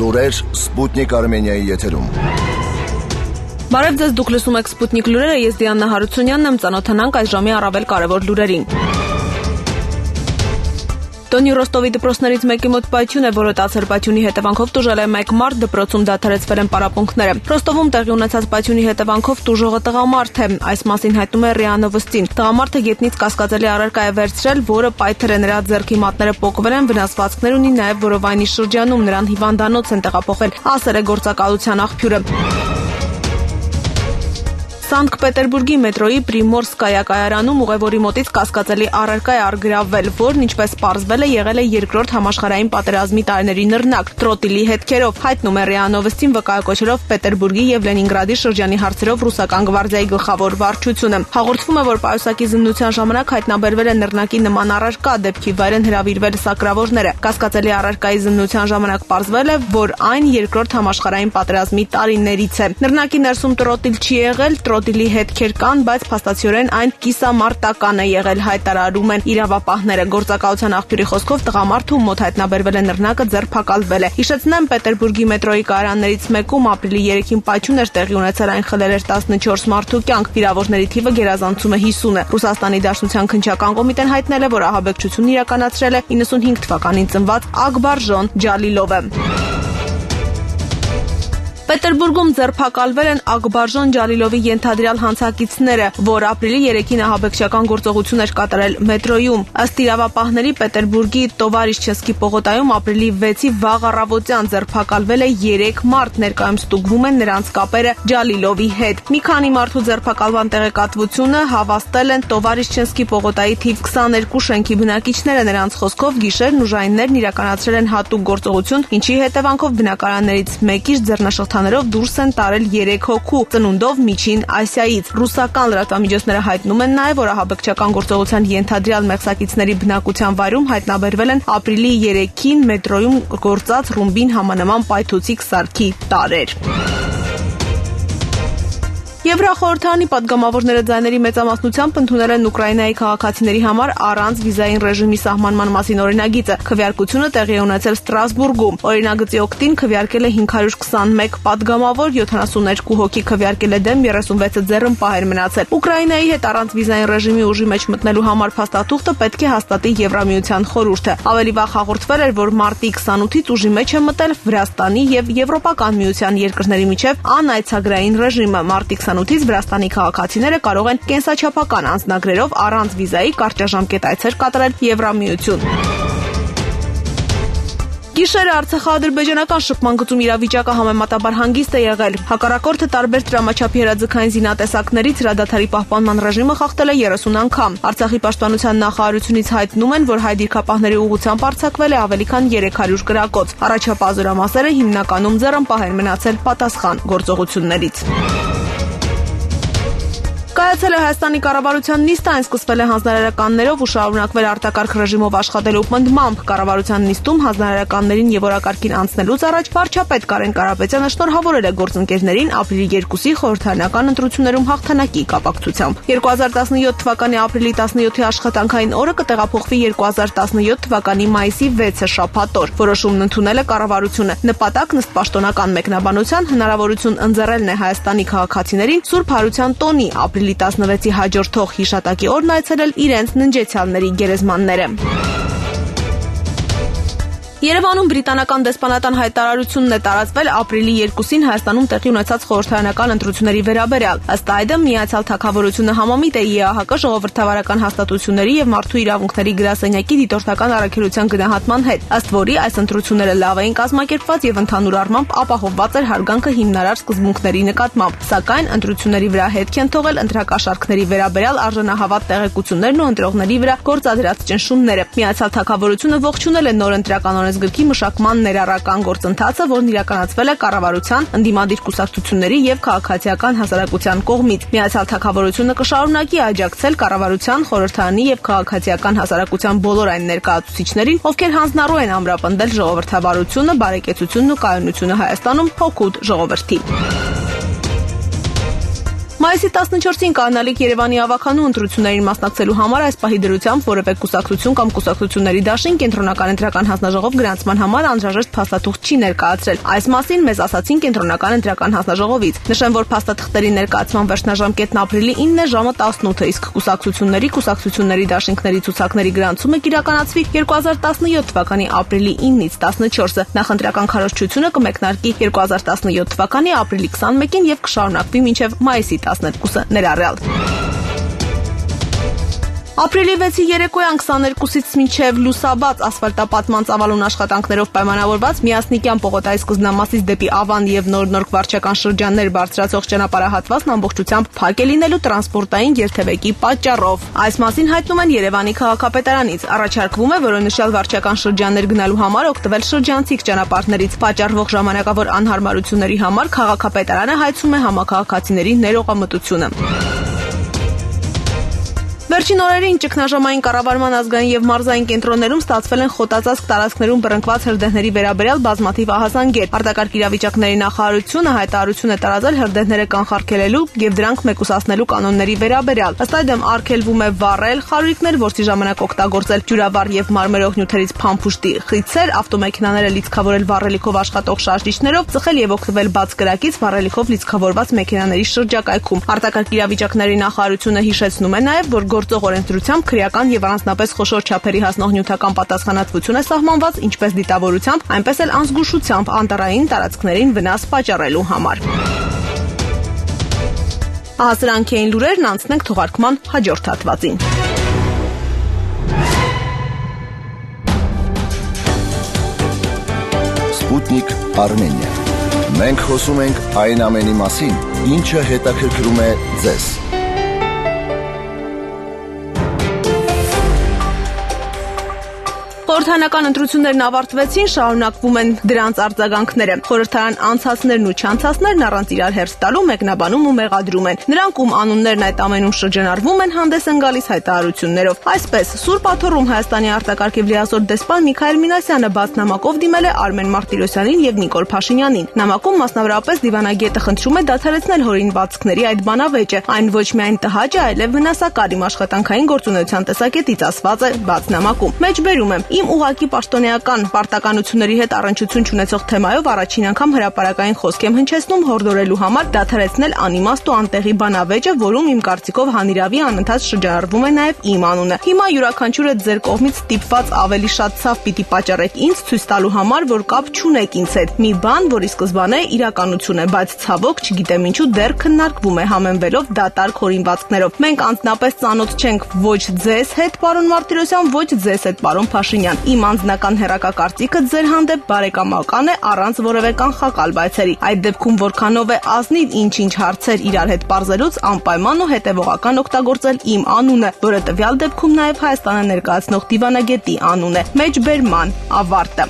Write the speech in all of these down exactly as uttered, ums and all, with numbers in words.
Լուրեր Սպուտնիկ Արմենիայի եթերում։ Բարև ձեզ, դուք լսում եք Սպուտնիկ լուրերը, ես Դիանա Հարությունյանն եմ, ծանոթանանք այս ժամի առավել կարևոր լուրերին։ Տոնի Ռոստովի դպրոցներից մեկի մոտ պայթյուն է, որը տացել պայթյունի հետևանքով տուժել է մեկ մարդ, դպրոցում դադարեցվել են պարապմունքները։ Ռոստովում տեղի ունեցած պայթյունի հետևանքով տուժողը տղամարդ է, այս մասին հայտնում է ՌԻԱ Նովոստին։ Տղամարդը գետնից կասկածելի առարկա է վերցրել, որը պայթել է նրա ձեռքի մատները պոկվել են, վնասվածքներ ունի նաև Որովայնի շրջանում, նրան հիվանդանոց են տեղափոխել, ասել է գործակալության աղբյուրը։ Սանկտ Պետերբուրգի մետրոյի Պրիմորսկայա կայարանում ուղևորի մոտից կասկածելի առարկա է առգրավվել, որն ինչպես պարզվել է եղել է երկրորդ համաշխարհային պատերազմի տարիների նռնակ, տրոտիլի հետքերով, հայտնում է ՌԻԱ Նովոստին վկայակոչելով Պետերբուրգի եւ Լենինգրադի շրջանի հարցերով ռուսական գվարդիայի գլխավոր վարչությունը։ Հաղորդվում է, որ պայուսակի զննության ժամանակ հայտնաբերվել է նռնակի նման առարկա, դեպքի վայր են հրավիրվել սակրավորները։ Կասկածելի առարկայի զննության ժամանակ պարզվել է, որ այն երկրորդ համաշխարհային պատերազմի տարիներից է։ Նռնակի ներսում տրոտիլ չի եղել, տրոտիլի հետքեր կան, բայց փաստացիորեն այն կիսամարտական է եղել, հայտարարում են իրավապահները։ Գործակալության աղբյուրի խոսքով տղամարդը, ում մոտ հայտնաբերվել է նռնակը, ձերբակալվել է։ Հիշեցնեմ, Պետերբուրգի մետրոյի կայարաններից մեկում ապրիլի երեքին պայթյուն էր տեղի ունեցել, այն խլել էր տասնչորս մարդու կյանք, վիրավորների թիվը գերազանցում է հիսունը։ Ռուսաստանի Դաշնության քննչական կոմիտեն հայտնել է, որ ահաբեկչությունն իրականացրել է իննսունհինգ թվականին ծնված Ակբարժոն Ջալիլովը։ Պետերբուրգում ձերբակալվել են Ակբարժոն Ջալիլովի ենթադրյալ հանցակիցները, որ ապրիլի երեքին ահաբեկչական գործողություն էր կատարել մետրոյում։ Ըստ իրավապահների, Պետերբուրգի Տովարիշչենսկի պողոտայում ապրիլի վեցի վաղ առավոտյան ձերբակալվել է երեք մարդ, ներկայում ստուգվում են նրանց կապերը Ջալիլովի հետ։ Մի քանի մարդու ձերբակալման տեղեկատվությունը հավաստել են Տովարիշչենսկի պողոտայի թիվ քսաներկու շենքի բնակիչները, նրանց խոսքով գիշերն ուժայիններն իրականացրել են հատուկ գործողություն, ինչի հետևանքով բնակարաններից մեկից ձեռնաշղթա ներով դուրս են տարել երեք հոգու, ծնունդով Միջին Ասիայից։ Ռուսական լրատվամիջոցները հայտնում են նաև, որ ահաբեկչական գործողության ենթադրյալ մեղսակիցների բնակության վայրում հայտնաբերվել են ապրիլի երեքին մետրոյում գործած ռումբին համանման պայթուցիկ սարքի տարրեր։ Եվրախորհրդարանի պատգամավորները ձայների մեծամասնությամբ ընդունել են Ուկրաինայի քաղաքացիների համար առանց վիզային ռեժիմի սահմանման մասին օրինագիծը։ Քվեարկությունը տեղի է ունեցել Ստրասբուրգում։ Օրինագծի օգտին քվեարկել է հինգ հարյուր քսանմեկ պատգամավոր, յոթանասուններկու հոգի քվեարկել է դեմ, երեսունվեցը ձեռնպահ էր մնացել։ Ուկրաինայի հետ առանց վիզային ռեժիմի ուժի մեջ մտնելու համար փաստաթուղթը պետք է հաստատի Եվրամիության խորհուրդը։ Ավելի վաղ հաղորդվել էր, որ մարտի քսանութից ուժի մեջ է մտել Վրաստանի եւ Եվրոպական միության երկրների միջև անայցագրային ռեժիմը։ Մարտի ութից Վրաստանի քաղաքացիները կարող են կենսաչափական անձնագրերով առանց վիզայի կարճաժամկետ այցեր կատարել Եվրամիություն։ Գիշերը արցախա-ադրբեջանական շփման գծում իրավիճակը համեմատաբար հանգիստ է եղել։ Հակառակորդը տարբեր դրամաչափի հրաձգային զինատեսակներից հրադադարի պահպանման ռեժիմը խախտել է երեսուն անգամ։ Արցախի պաշտպանության նախարարությունից հայտնում են, որ հայ դիրքապահների ուղղությամբ արձակվել է ավելի քան երեք հարյուր կրակոց։ Առաջապահ զորամասերը հիմնականում ձեռնպահ են մնացել պատասխան գործողություններից։ Կայացել է Հայաստանի կառավարության նիստը, այն սկսվել է հանձնարարականներով ու շարունակվել արտակարգ ռեժիմով աշխատելու պնդմամբ։ Կառավարության նիստում հանձնարարականներին եւ օրակարգին անցնելուց առաջ վարչապետ Կարեն Կարապետյանը շնորհավորել է գործընկերներին ապրիլի երկուսի խորհրդարանական ընտրություններում հաղթանակի կապակցությամբ։ երկու հազար տասնյոթ թվականի ապրիլի տասնյոթի աշխատանքային օրը կտեղափոխվի երկու հազար տասնյոթ թվականի մայիսի վեցը շաբաթ օր։ Որոշումն ընդունել է կառավարությունը։ Նպատակն ըստ պաշտոնական մեկնաբանության հնարավորություն ընձեռելն է Հայաստանի քաղաքացիներին Սուրբ Հարության տոնի ապրիլի տասնվեցի հաջորդող հիշատակի օրն այցելել իրենց ննջեցյալների գերեզմանները։ Երևանում բրիտանական դեսպանատան հայտարարությունն է տարածվել ապրիլի երկուսին Հայաստանում տեղի ունեցած խորհրդարանական ընտրությունների վերաբերյալ։ Ըստ այդմ Միացյալ Թագավորությունը համամիտ է ԵԱՀԿ ժողովրդավարական հաստատությունների եւ մարդու իրավունքների գրասենյակի դիտորդական առաքելության գնահատման հետ, ըստ որի այս ընտրությունները լավ էին կազմակերպված եւ ընդհանուր առմամբ ապահովված էր հարգանքը հիմնարար սկզբունքների նկատմամբ։ Սակայն ընտրությունների վրա հետք են թողել ընտրակաշառքների վերաբերյալ արժանահավատ տեղեկություններն ու ընտրողների վրա գործադրած ճնշումները։ Միացյալ Թագավորությունը ողջունել է նոր ընտրական գրքի մշակման ներառական գործընթացը, որն իրականացվել է կառավարության, ընդդիմադիր կուսակցությունների եւ քաղաքացիական հասարակության կողմից։ Միացյալ Թագավորությունը կշարունակի աջակցել կառավարության, խորհրդարանի եւ քաղաքացիական հասարակության բոլոր այն ներկայացուցիչներին, ովքեր հանձնառու են ամրապնդել ժողովրդավարությունը, բարեկեցությունն ու կայունությունը Հայաստանում հօգուտ ժողովրդի։ Մայիսի տասնչորսին կանալիք Երևանի ավականու ընտրություններին մասնակցելու համար այս պահի դրությամբ որևէ կուսակցություն կամ կուսակցությունների դաշին կենտրոնական ընտրական հանձնաժողով գրանցման համար անհրաժեշտ փաստաթուղթ չի ներկայացրել։ Այս մասին մեզ ասացին կենտրոնական ընտրական հանձնաժողովից։ Նշեմ, որ փաստաթղթերի ներկայացման վերջնաժամկետն ապրիլի ինը ժամը տասնութը, իսկ կուսակցությունների, կուսակցությունների դաշինքների ցուցակների գրանցումը կիրականացվի երկու հազար տասնյոթ թվականի ապրիլի ինից տասնչորսը։ Նախընտրական քարոզչությունը կմեկնարկի երկու հազար տասնյոթ թվականի ապրիլի քսանմեկին եւ կշարունակվի մինչեւ մայիսի տասներկուսը ներառյալ։ Ապրիլի վեցի երեկոյան քսաներկուսից մինչև լուսաբաց ասֆալտապատման ծավալուն աշխատանքներով պայմանավորված Միասնիկյան պողոտայի սկզբնամասից դեպի Ավան եւ Նոր-Նորք վարչական շրջաններ բարձրացող ճանապարհահատվածն ամբողջությամբ փակ է լինելու տրանսպորտային երթևեկի պատճառով։ Այս մասին հայտնում են Երևանի քաղաքապետարանից։ Առաջարկվում է որոնշյալ վարչական շրջաններ գնալու համար օգտվել շրջանցիկ ճանապարհներից։ Պատճառվող ժամանակավոր անհարմարությունների համար քաղաքապետարանը հայցում է համակարգացիների ներողամտությունը։ Վերջին օրերին ճգնաժամային կառավարման ազգային եւ մարզային կենտրոններում ստացվել են խոտածածկ տարածքներում բռնկված հրդեհների վերաբերյալ բազմաթիվ ահազանգեր։ Արտակարգ իրավիճակների նախարարությունը հայտարարություն է տարածել հրդեհները կանխարգելելու եւ դրանք մեկուսացնելու կանոնների վերաբերյալ։ Ըստ այդմ արգելվում է վառել խարույկներ, որի ժամանակ օգտագործել ջուրավառ եւ մարմերող նյութերից փամփուշտի խիցեր, ավտոմեքենաները լիցքավորել վառելիքով աշխատող շարժիչներով, ծխել եւ օգտվել բաց կրակից վառելիքով լիցքավորված մեքենաների շրջակայքում։ Արտակարգ իրավիճակների նախարարությունը հիշեցնում է նաեւ, որ գործող օրենսդրությամբ քրեական եւ առանձնապես խոշոր չափերի հասնող նյութական պատասխանատվություն է սահմանված ինչպես դիտավորությամբ, այնպես էլ անզգուշությամբ անտառային տարածքներին վնաս պատճառելու համար։ Ահա սրանք էին լուրերն, անցնենք թողարկման հաջորդ հատվածին։ Սպուտնիկ Արմենիա։ Մենք խոսում ենք այն ամենի մասին, ինչը հետաքրքրում է ձեզ։ Խորհրդարանական ընտրություններն ավարտվեցին, շարունակվում են դրանց արձագանքները։ Խորհրդարան անցածներն ու չանցածներն առանց իրար հերթ տալու մեկնաբանում ու մեղադրում են։ Նրանք, ում անուններն այդ ամենում շրջանառվում են, հանդես են գալիս հայտարարություններով։ Այսպես, Սուրբ Աթոռում Հայաստանի արտակարգ եւ լիազոր դեսպան Միքայել Մինասյանը բաց նամակով դիմել է Արմեն Մարտիրոսյանին եւ Նիկոլ Փաշինյանին։ Նամակում մասնավորապես դիվանագետը խնդրում է դադարեցնել հորինվածքների այդ բանավեճը։ Այն ոչ միայն տհաճ է, այլև վնասակար իմ աշխատանքային գործունեության տեսակետից, ասված է բաց նամակում։ Մեջբերում եմ Իմ ուղակի պաշտոնեական պարտականությունների հետ առնչություն չունեցող թեմայով առաջին անգամ հրապարակային խոսք եմ հնչեցնում հորդորելու համար դադարեցնել անիմաստ ու անտեղի բանավեճը, որում իմ կարծիքով հանիրավի անընդհատ շրջանառվում է նաև իմ անունը։ Հիմա յուրաքանչյուրը ձեր կողմից ստիպված ավելի շատ ցավ պիտի պատճառեք ինձ, ցույց տալու համար, որ կապ չունեք ինձ հետ։ Մի բան, որի սկզբանե իրականություն է, բայց ցավոք չգիտեմ ինչու դեռ քննարկվում է համեմվելով դատարկ հորինվածքներով։ Մենք անձնապես ծանոթ չենք ոչ ձեզ հետ, պարոն Մարտիրոսյան, ոչ ձեզ հետ, պարոն Փաշինյան։ Իմ անձնական հեռակակարծիքը ձեր հանդեպ բարեկամական է առանց որևէ կանխակալ բայցերի։ Այդ դեպքում որքանով է ազնիվ ինչ-ինչ հարցեր իրար հետ պարզելուց անպայման ու հետևողական օգտագործել իմ անունը, որը տվյալ դեպքում նաև Հայաստանը ներկայացնող դիվանագետի անուն է։ Մեջբերման ավարտը։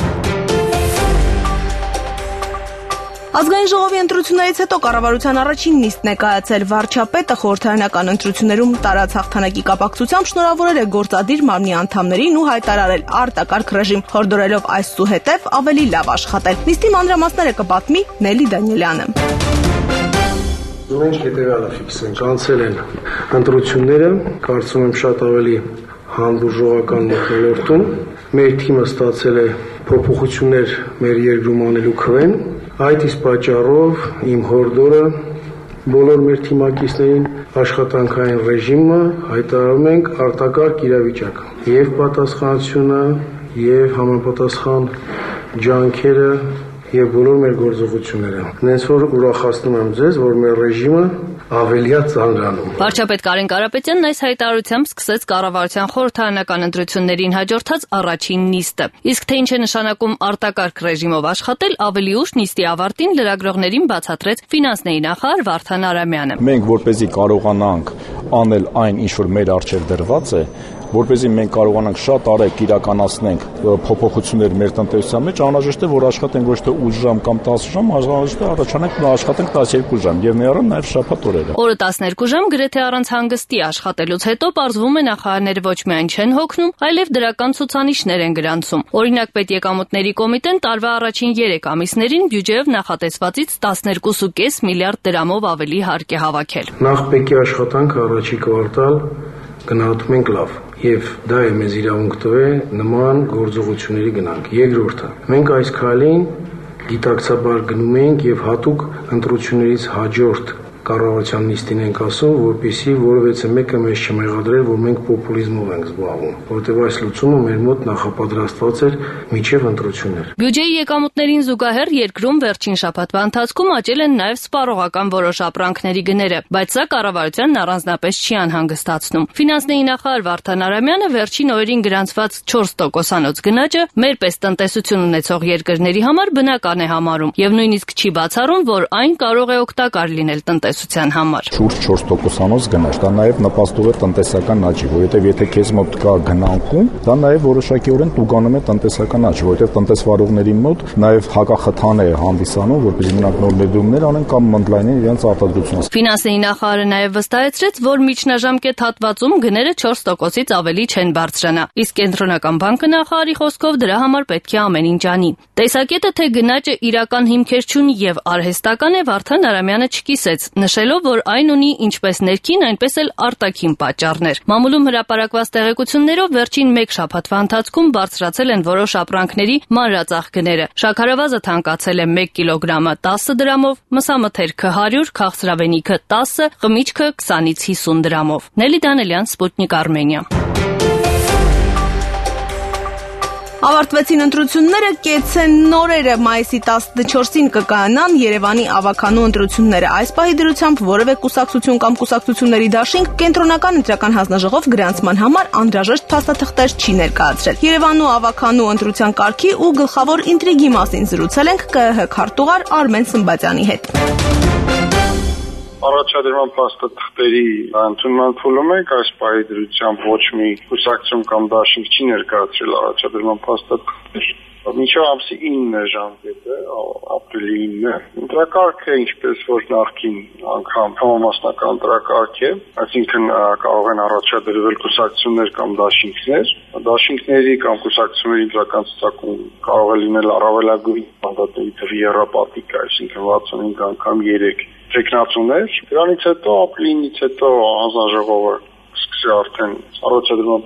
Ազգային ժողովի ընտրություններից հետո կառավարության առաջին նիստն է կայացել։ Վարչապետը խորհրդարանական ընտրություններում տարած հաղթանակի կապակցությամբ շնորհավորել է գործադիր մարմնի անդամներին ու հայտարարել արտակարգ ռեժիմ, հորդորելով այսուհետև ավելի լավ աշխատել։ Նիստի մանրամասները կպատմի Նելի Դանիելյանը։ Մենք հետևյալը ֆիքսենք, անցել են ընտրությունները, կարծում եմ շատ ավելի հանդուրժողական մթնոլորտում։ Մեր թիմը ստացել է փոփոխություններ մեր երկրում անելու քվեն։ Այդ իսկ պատճառով իմ հորդորը բոլոր մեր թիմակիցներին աշխատանքային ռեժիմը հայտարարում ենք արտակարգ իրավիճակ եւ պատասխանատվությունը եւ համապատասխան ջանքերը եւ բոլոր մեր գործողությունները։ Նենց որ ուրախացնում եմ ձեզ, որ մեր ռեժիմը ավելիա ծանրանում։ Վարչապետ Կարեն Կարապետյանն այս հայտարարությամբ սկսեց կառավարության խորհրդարանական ընտրություններին հաջորդած առաջին նիստը։ Իսկ թե ինչ է նշանակում արտակարգ ռեժիմով աշխատել, ավելի ուշ նիստի ավարտին լրագրողներին բացատրեց ֆինանսների նախարար Վարդան Արամյանը։ Մենք որպեսզի կարողանանք անել այն, ինչ որ մեր առջև դրված է, Որպեսզի մենք կարողանանք շատ արագ իրականացնենք փոփոխություններ մեր տնտեսության մեջ, անհրաժեշտ է որ աշխատենք ոչ թե ութ ժամ կամ տասը ժամ, անհրաժեշտ է առաջանանք աշխատենք տասներկու ժամ եւ ներառան նաեւ շաբաթ օրերը։ Օրը տասներկու ժամ գրեթե առանց հանգստի աշխատելուց հետո պարզվում է նախարարները ոչ միայն չեն հոգնում, այլև դրական ցուցանիշներ են գրանցում։ Օրինակ Պետեկամուտների կոմիտեն տարվա առաջին երեք ամիսներին բյուջեով նախատեսվածից տասներկու կόμμα պենս միլիարդ դրամով ավելի հարկ է հավաքել։ Նախպեկի աշխատանքը առաջի կվարտալ գնահատում ենք լավ եւ դա է մեզ իրավունք տվել նման գործողությունների գնանք։ Երկրորդը, մենք այս քայլին գիտակցաբար գնում ենք եւ հատուկ ընտրություններից հաջորդ կառավարության նիստին ենք ասում, որպեսզի որևէ մեկը մեզ չմեղադրեր, որ մենք պոպուլիզմով ենք զբաղվում, որովհետև այս լուծումը մեր մոտ նախապատրաստված էր մինչև ընտրություններ։ Բյուջեի եկամուտներին զուգահեռ երկրում վերջին շաբաթվա ընթացքում աճել են նաև սպառողական որոշ ապրանքների գները, բայց սա կառավարությանն առանձնապես չի անհանգստացնում։ Ֆինանսների նախարար Վարդան Արամյանը վերջին օրերին գրանցված չորս տոկոսանոց գնաճը մեր պես տնտեսություն ունեցող երկրների համար բնական է համարում եւ նույնիսկ չի բացառում, որ այն կարող է օգտակար լինել տնտեսության համար։ Շուրջ չորս տոկոսանոց գնաճ, դա նաև նպաստում է տնտեսական աճի, որովհետև եթե քեզ մոտ կա գնանկում, դա նաև որոշակիորեն տուգանում է տնտեսական աճ, որովհետև տնտեսվարողների մոտ նաև հակախթան է հանդիսանում, որպեսզի նրանք նոր ներդրումներ անեն կամ մնդլայնեն իրենց արտադրությունը։ Ֆինանսների նախարարը նաև վստահեցրեց, որ միջնաժամկետ հատվածում գները չորս տոկոսից ավելի չեն բարձրանա, իսկ կենտրոնական բանկը նախարարի խոսքով դրա համար պետք է ամեն ինչ անի։ Տեսակետը թե գնաճը իրական հիմքեր չունի եւ արհեստական է, Վարդան Արամյանը չկիսեց, նշելով, որ այն ունի ինչպես ներքին, այնպես էլ արտաքին պատճառներ։ Մամուլում հրապարակված տեղեկություններով վերջին մեկ շաբաթվա ընթացքում բարձրացել են որոշ ապրանքների մանրածախ գները։ Շաքարավազը թանկացել է մեկ կիլոգրամը տասը դրամով, մսամթերքը հարյուր, քաղցրավենիքը տասը, խմիչքը քսանից հիսուն դրամով։ Նելի Դանելյան, Սպուտնիկ Արմենիա։ Ավարտվեցին ընտրությունները, կեցեն նորերը մայիսի տասնչորսին կկայանան Երևանի ավականու ընտրությունները։ Այս պահի դրությամբ որևէ կուսակցություն կամ կուսակցությունների դաշինք կենտրոնական ընտրական հանձնաժողով գրանցման համար անհրաժեշտ փաստաթղթեր չի ներկայացրել։ Երևանու ավականու ընտրության կարգի ու գլխավոր ինտրիգի մասին զրուցել ենք ԿԸՀ քարտուղար Արմեն Սմբատյանի հետ։ Առաջադրման փաստաթղթերի ընդունման փուլում ենք, այս պահի դրությամբ ոչ մի կուսակցություն կամ դաշինք չի ներկայացրել առաջադրման փաստաթղթեր։ Մինչև ամսի ինը ժամկետը, ապրիլի ինը, ընտրակարգը ինչպես որ նախկին անգամ համամասնական ընտրակարգ է, այսինքն կարող են առաջադրվել կուսակցություններ կամ դաշինքներ, դաշինքների կամ կուսակցությունների ընտրական ցուցակում կարող է լինել առավելագույն մանդատների թվի եռապատիկ, այսինքն վաթսունհինգ անգամ երեք տեխնացուներ, դրանից հետո ապրիլից հետո հանձնաժողովը սկսի արդեն առաջադրման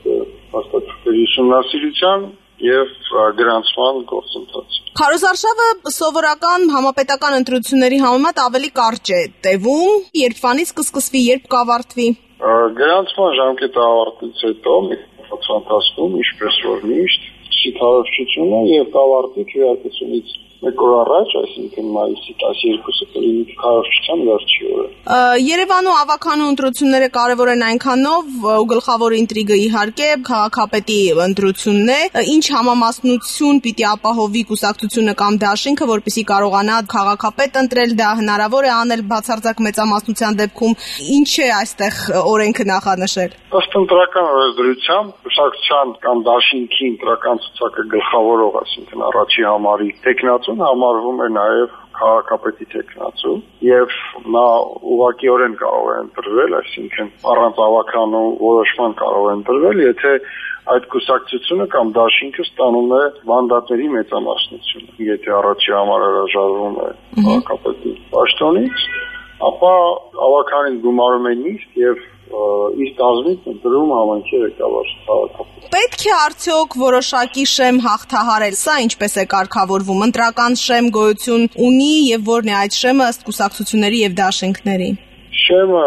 փաստաթղթերի ուսումնասիրության եւ գրանցման գործընթացը։ Քարոզարշավը սովորական համապետական ընտրությունների համեմատ ավելի կարճ է տևում, երբվանից կսկսվի, երբ կավարտվի։ Գրանցման ժամկետը ավարտից հետո ընթացքում, ինչպես որ միշտ, շիթարոշությունը եւ կավարտի քվեարկությունից մեկ օր առաջ, այսինքն մայիսի տասներկուսը կլինի քարոզչության վերջի օրը։ Երևանու ավականու ընտրությունները կարևոր են այնքանով, ու գլխավոր ինտրիգը իհարկե քաղաքապետի ընտրությունն է, ինչ համամասնություն պիտի ապահովի կուսակցությունը կամ դաշինքը, որպեսզի կարողանա քաղաքապետ ընտրել, դա հնարավոր է անել բացարձակ մեծամասնության դեպքում, ինչ է այստեղ օրենքը նախանշել։ Ըստ ընտրական օրենսդրությամբ կուսակցության կամ դաշինքի ընտրական ցուցակը գլխավորող, այսինքն առաջի համարի տեխնացուն համարվում է նաև քաղաքապետի տեխնացու եւ նա ուղղակիորեն կարող է ընտրվել, այսինքն առանց ավականու որոշման կարող է ընտրվել, եթե այդ կուսակցությունը կամ դաշինքը ստանում է մանդատների մեծամասնությունը։ Եթե առաջի համար հրաժարվում է քաղաքապետի պաշտոնից, ապա ավականին գումարում է նիստ եւ իսկ ազնիվ ընտրում համանքի ղեկավար քաղաքապետ։ Պետք է արդյոք որոշակի շեմ հաղթահարել, սա ինչպես է կարգավորվում, ընտրական շեմ գոյություն ունի եւ որն է այդ շեմը ըստ կուսակցությունների եւ դաշինքների։ Շեմը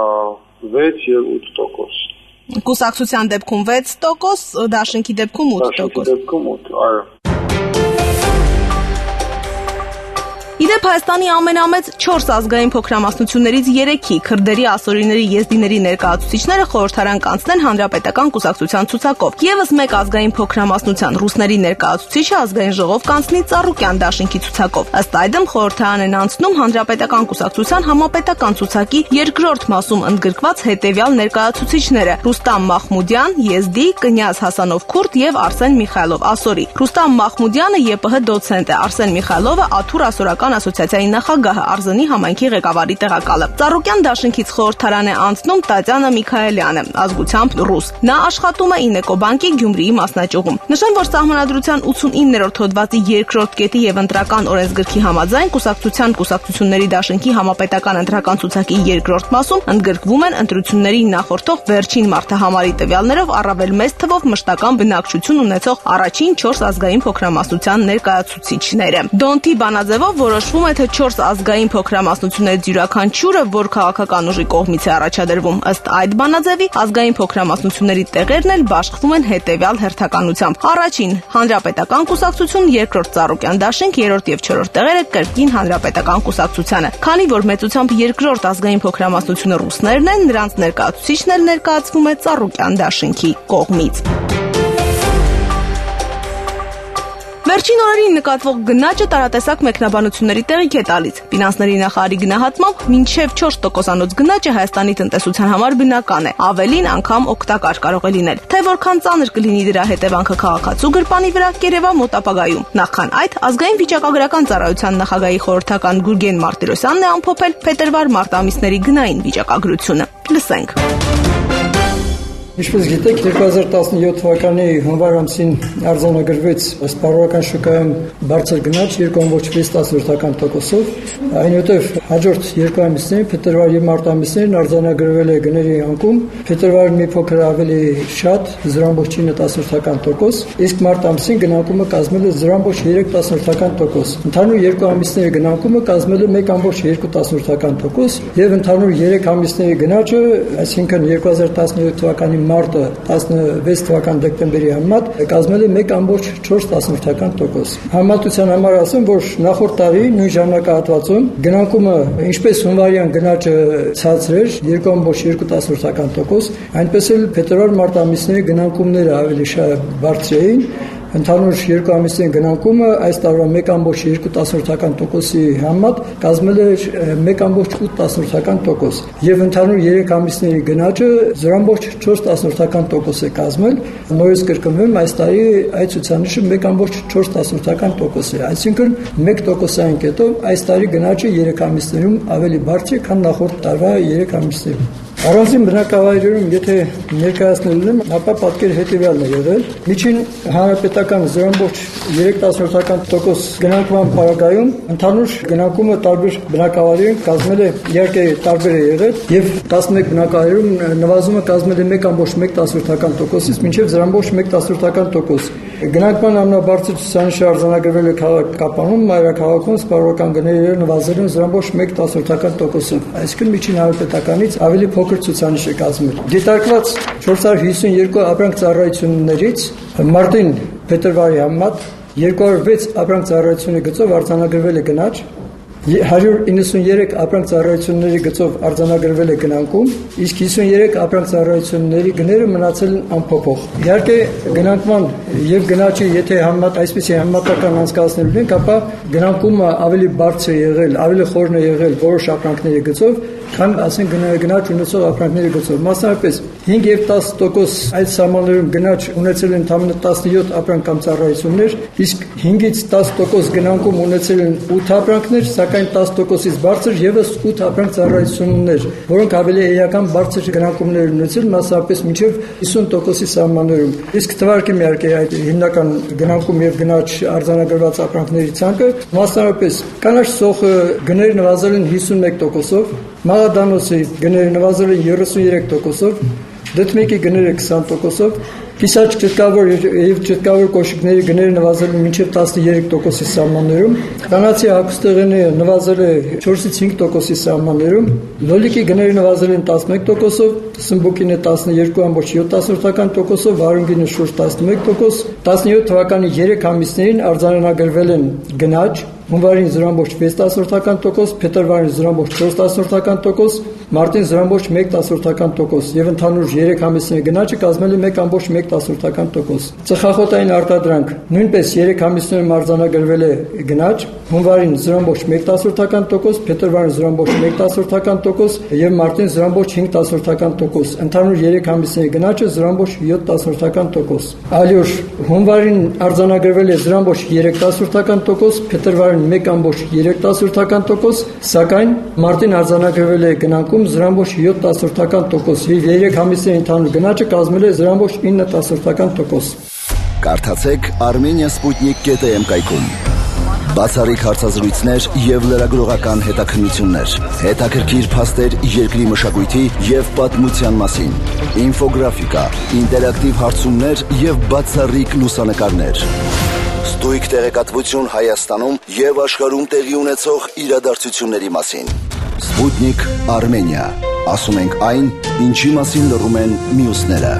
վեց եւ ութ տոկոս։ Կուսակցության դեպքում վեց տոկոս, դաշինքի դեպքում ութ տոկոս։ Դաշինքի դեպքում ութ, այո։ Իդեպ Հայաստանի ամենամեծ չորս ազգային փոքրամասնություններից երեքի քրդերի, ասորիների, եզդիների ներկայացուցիչները խորհրդարան կանցնեն հանրապետական կուսակցության ցուցակով։ Եվս մեկ ազգային փոքրամասնության ռուսների ներկայացուցիչը ազգային ժողով կանցնի Ծառուկյան դաշինքի ցուցակով։ Ըստ այդմ խորհրդարան են անցնում հանրապետական կուսակցության համապետական ցուցակի երկրորդ մասում ընդգրկված հետևյալ ներկայացուցիչները՝ Ռուստամ Մախմուդյան, եզդի, Կնյազ Հասանով քուրդ եւ Արսեն Միխայլով ասորի։ Ռուստամ Մախմուդյանը ԵՊՀ դոցենտ է, Արսեն Միխայլովը Աթուր ասորական ասոցիացիայի նախագահը, Արզանի համայնքի ղեկավարի տեղակալը։ Ծառուկյան դաշինքից խորհրդարան է անցնում Տատյանա Միքայելյանը, ազգությամբ ռուս։ Նա աշխատում է Ինեկոբանկի Գյումրիի մասնաճյուղում։ Նշեմ, որ Սահմանադրության ութսունիններորդ հոդվածի երկրորդ կետի եւ ընտրական օրենսգրքի համաձայն կուսակցության կուսակցությունների դաշինքի համապետական ընտրական ցուցակի երկրորդ մասում ընդգրկվում են ընտրությունների նախորդող վերջին մարդահամարի տվյալներով առավել մեծ թվով մշտական բնակչություն ունեցող առաջին չորս ազգային փոքրամասնության ներկայացուցիչները։ Դոնթի բանաձևով որոշվում է, թե չորս ազգային փոքրամասնություններից յուրաքանչյուրը որ քաղաքական ուժի կողմից է առաջադրվում։ Ըստ այդ բանաձևի ազգային փոքրամասնությունների տեղերն էլ բաշխվում են հետևյալ հերթականությամբ. առաջին հանրապետական կուսակցություն, երկրորդ Ծառուկյան դաշինք, երրորդ եւ չորրորդ տեղերը կրկին հանրապետական կուսակցությանը։ Քանի որ մեծությամբ երկրորդ ազգային փոքրամասնությունը ռուսներն են, նրանց ներկայացուցիչն էլ ներկայացվում է Ծառուկյան դաշինքի կողմից։ Վերջին օրերին նկատվող գնաճը տարատեսակ մեկնաբանությունների տեղիք է տալիս։ Ֆինանսների նախարարի գնահատմամբ մինչև չորս տոկոսանոց գնաճը Հայաստանի տնտեսության համար բնական է, ավելին անգամ օգտակար կարող է լինել։ Թե որքան ծանր կլինի դրա հետևանքը քաղաքացու գրպանի վրա, կերևա մոտ ապագայում։ Նախքան այդ, ազգային վիճակագրական ծառայության նախագահի խորհրդական Գուրգեն Մարտիրոսյանն է ամփոփել փետրվար-մարտ ամիսների գնային վիճակագրությունը։ Լսենք։ Ինչպես գիտեք, երկու հազար տասնյոթ թվականի հունվար ամսին արձանագրվեց սպառողական շուկայում բարձր գնաճ երկու կόμ վեց տոկոսով, այնուհետև հաջորդ երկու ամիսներին, փետրվար եւ մարտ ամիսներին արձանագրվել է գների անկում, փետրվարին մի փոքր ավելի շատ զրո կόμ ինը տոկոս, իսկ մարտ ամսին գնանկումը կազմել է զրո կόμ երեք տոկոս։ Ընդհանուր երկու ամիսների գնանկումը կազմել է մեկ կόμ երկու տոկոս եւ ընդհանուր երեք ամիսների գնաճը, այսինքն երկու հազար տասնյոթ թվականի մարտը տասնվեց թվական դեկտեմբերի համեմատ կազմել է մեկ կόμ չորս տոկոս։ Համեմատության համար ասեմ, որ նախորդ տարի նույն ժամանակահատվածում գնանկումը ինչպես հունվարյան գնաճը ցածր էր երկու կόμ երկու տոկոս, այնպես էլ փետրվար-մարտ ամիսների գնանկումները ավելի շատ բարձր էին։ Ընդհանուր երկու ամիսների գնանկումը այս տարվա մեկ կόμ երկու տոկոսի համեմատ կազմել է մեկ կόμ ութ տոկոս եւ ընդհանուր երեք ամիսների գնաճը զրո կόμ չորս տոկոս է կազմել։ Նորից կրկնվեմ, այս տարի այդ ցուցանիշը մեկ կόμ չորս տոկոս է, այսինքն մեկ տոկոսային կետով այս տարի գնաճը երեք ամիսներում ավելի բարձր է, քան նախորդ տարվա երեք ամիսներում։ Առանձին բնակավայրերում, եթե ներկայացնելու եմ, ապա պատկերը հետևյալն է եղել։ Միջին հանրապետական զրո կόμ երեք տոկոս գնանկման պարագայում ընդհանուր գնանկումը տարբեր բնակավայրերում կազմել է, իհարկե տարբեր է եղել, եւ տասնմեկ բնակավայրերում նվազումը կազմել է մեկ կόμ մեկ տոկոսից մինչև զրո կόμ մեկ տոկոս։ Գնանկման ամենաբարձր ցուցանիշը արձանագրվել է քաղաքապանում, մայրաքաղաքում սպառողական գները նվազել են զրո կόμ մեկ տոկոսով, այսինքն միջին հանրապետականից ավելի փոքր ցուցանիշ է կազմել։ Դիտարկված չորս հարյուր հիսունյոթ ապրանք ծառայություններից մարտին փետրվարի համեմատ երկու հարյուր վեց ապրանք ծառայությունների գծով արձանագրվել է գնաճ, հարյուր իննսունյերեք ապրանք ծառայությունների գծով արձանագրվել է գնանկում, իսկ հիսունյերեք ապրանք ծառայությունների գները մնացել են անփոփոխ։ Իհարկե գնանկման եւ գնաճի եթե համեմատ այսպեսի համեմատական անցկացնելու ենք, ապա գնանկումը ավելի բարձր է եղել, ավելի խորն է եղել որոշ ապրանքների գծով, քան ասենք գնաճ ունեցող ապրանքների գծով։ Մասնավորապես հինգ եւ տասը տոկոս այդ սահմաններում գնաճ ունեցել են ընդամենը տասնյոթ ապրանք կամ ծառայություններ, իսկ հինգից տասը տոկոս գնանկում ունեցել են ութ ապրանքներ, սակայն տասը տոկոսից բարձր եւս ութ ապրանք ծառայություններ, որոնք ավելի էական բարձր գնանկումներ ունեցել, մասնավորապես մինչև հիսուն տոկոսի սահմաններում։ Իսկ թվարկեմ իհարկե այդ հիմնական գնանկում եւ գնաճ արձանագրված ապրանքների ցանկը, մասնավորապես կանաչ սոխը գները նվազել են հիսունմեկ տոկոսով, մաղադանոցի գները նվազել են երեսունյերեք տոկոսով, դդմիկի գները քսան տոկոսով, կիսաչ ճտկավոր եւ ճտկավոր կոշիկների գները նվազել են մինչեւ տասնյերեք տոկոսի սահմաններում, կանացի հագուստեղենը նվազել է չորսից հինգ տոկոսի սահմաններում, լոլիկի գները նվազել են տասնմեկ տոկոսով, սմբուկինը տասնյոթ կόμ յոթ տոկոսով, վարունգինը շուրջ տասնմեկ տոկոս, տասնյոթ թվականի երեք ամիսներին արձանագրվել են գնաճ, հունվարին զրո կόμ վեց տոկոս, փետրվարին զրո կόμ չորս տոկոս, մարտին զրո կόμ մեկ տոկոս եւ ընդհանուր երեք ամիսների գնաճը կազմել է մեկ կόμ մեկ տոկոս։ Ծխախոտային արտադրանք նույնպես երեք ամիսներում արձանագրվել է գնաճ, հունվարին զրո կόμ մեկ տոկոս, փետրվարին զրո կόμ մեկ տոկոս եւ մարտին զրո կόμ հինգ տոկոս։ Ընդհանուր երեք ամիսների գնաճը զրո կόμ յոթ տոկոս։ Այլուր հունվարին արձանագրվել է զրո կόμ երեք տոկոս, փետրվարին մեկ կόμ երեք տոկոս, սակայն մարտին արձանագրվել է գնանկում զրո կόμ յոթ տոկոս եւ երեք ամիսների ընդհանուր գնաճը կազմել է զրո կόμ ինը տոկոս։ Կարդացեք armenia sputnik dot am կայքում։ Բացառիկ հարցազրույցներ եւ լրագրողական հետաքննություններ, հետաքրքիր փաստեր երկրի մշակույթի եւ պատմության մասին, ինֆոգրաֆիկա, ինտերակտիվ հարցումներ եւ բացառիկ լուսանկարներ։ Ստույգ տեղեկատվություն Հայաստանում եւ աշխարհում տեղի ունեցող իրադարձությունների մասին։ Sputnik Armenia, ասում ենք այն, ինչի մասին լռում են մյուսները։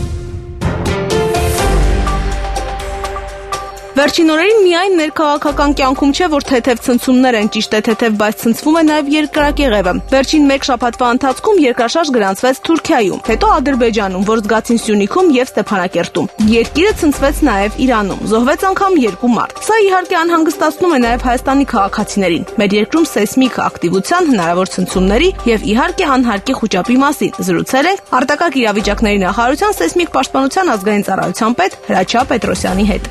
Վերջին օրերին միայն ներքաղաքական կյանքում չէ, որ թեթև ցնցումներ են, ճիշտ է թեթև, բայց ցնցվում է նաև երկրակեղևը։ Վերջին մեկ շաբաթվա ընթացքում երկրաշարժ գրանցվեց Թուրքիայում, հետո Ադրբեջանում, որ զգացին Սյունիքում եւ Ստեփանակերտում։ Երկիրը ցնցվեց նաև Իրանում, զոհվեց անգամ երկու մարդ։ Սա իհարկե անհանգստացնում է նաև Հայաստանի քաղաքացիներին։ Մեր երկրում սեյսմիկ ակտիվության, հնարավոր ցնցումների եւ իհարկե անհարկի խոճապի մասին զրուցել ենք արտակարգ իրավիճակների նախարարության սեյսմիկ պաշտպանության ազգային ծառայության պետ Հրաչյա Պետրոսյանի հետ։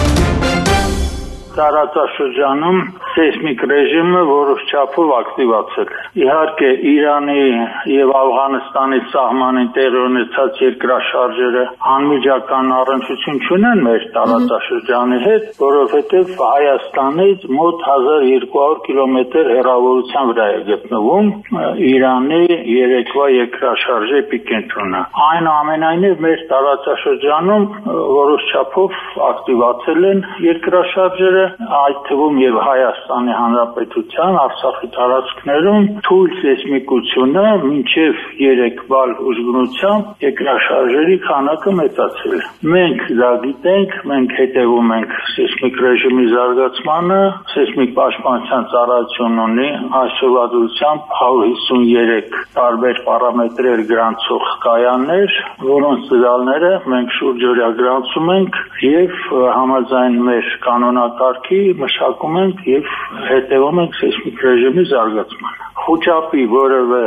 Տարածաշրջանում սեյսմիկ ռեժիմը որոշ չափով ակտիվացել է։ Իհարկե Իրանի եւ Աֆղանստանի սահմանին տեղի ունեցած երկրաշարժերը անմիջական առնչություն չունեն մեր տարածաշրջանի հետ, որովհետեւ Հայաստանից մոտ հազար երկու հարյուր կիլոմետր հեռավորության վրա է գտնվում Իրանի երեկվա երկրաշարժի էպիկենտրոնը։ Այնուամենայնիվ մեր տարածաշրջանում որոշ չափով ակտիվացել են երկրաշարժերը, այդ թվում եւ Հայաստանի Հանրապետության Արցախի տարածքներում թույլ սեյսմիկությունը մինչեւ երեք բալ ուժգնությամբ երկրաշարժերի քանակը մեծացել է։ Մենք դա գիտենք, մենք հետևում ենք սեյսմիկ ռեժիմի զարգացմանը, սեյսմիկ պաշտպանության ծառայությունն ունի այսօրվա դրությամբ հարյուր հիսուններեք տարբեր պարամետրեր գրանցող կայաններ, որոնց ծրագրերը մենք շուրջօրյա գրանցում ենք եւ համաձայն մեր կանոնակարգ մշակում ենք եւ հետևում ենք սեյսմիկ ռեժիմի զարգացմանը։ Խոճապի որևէ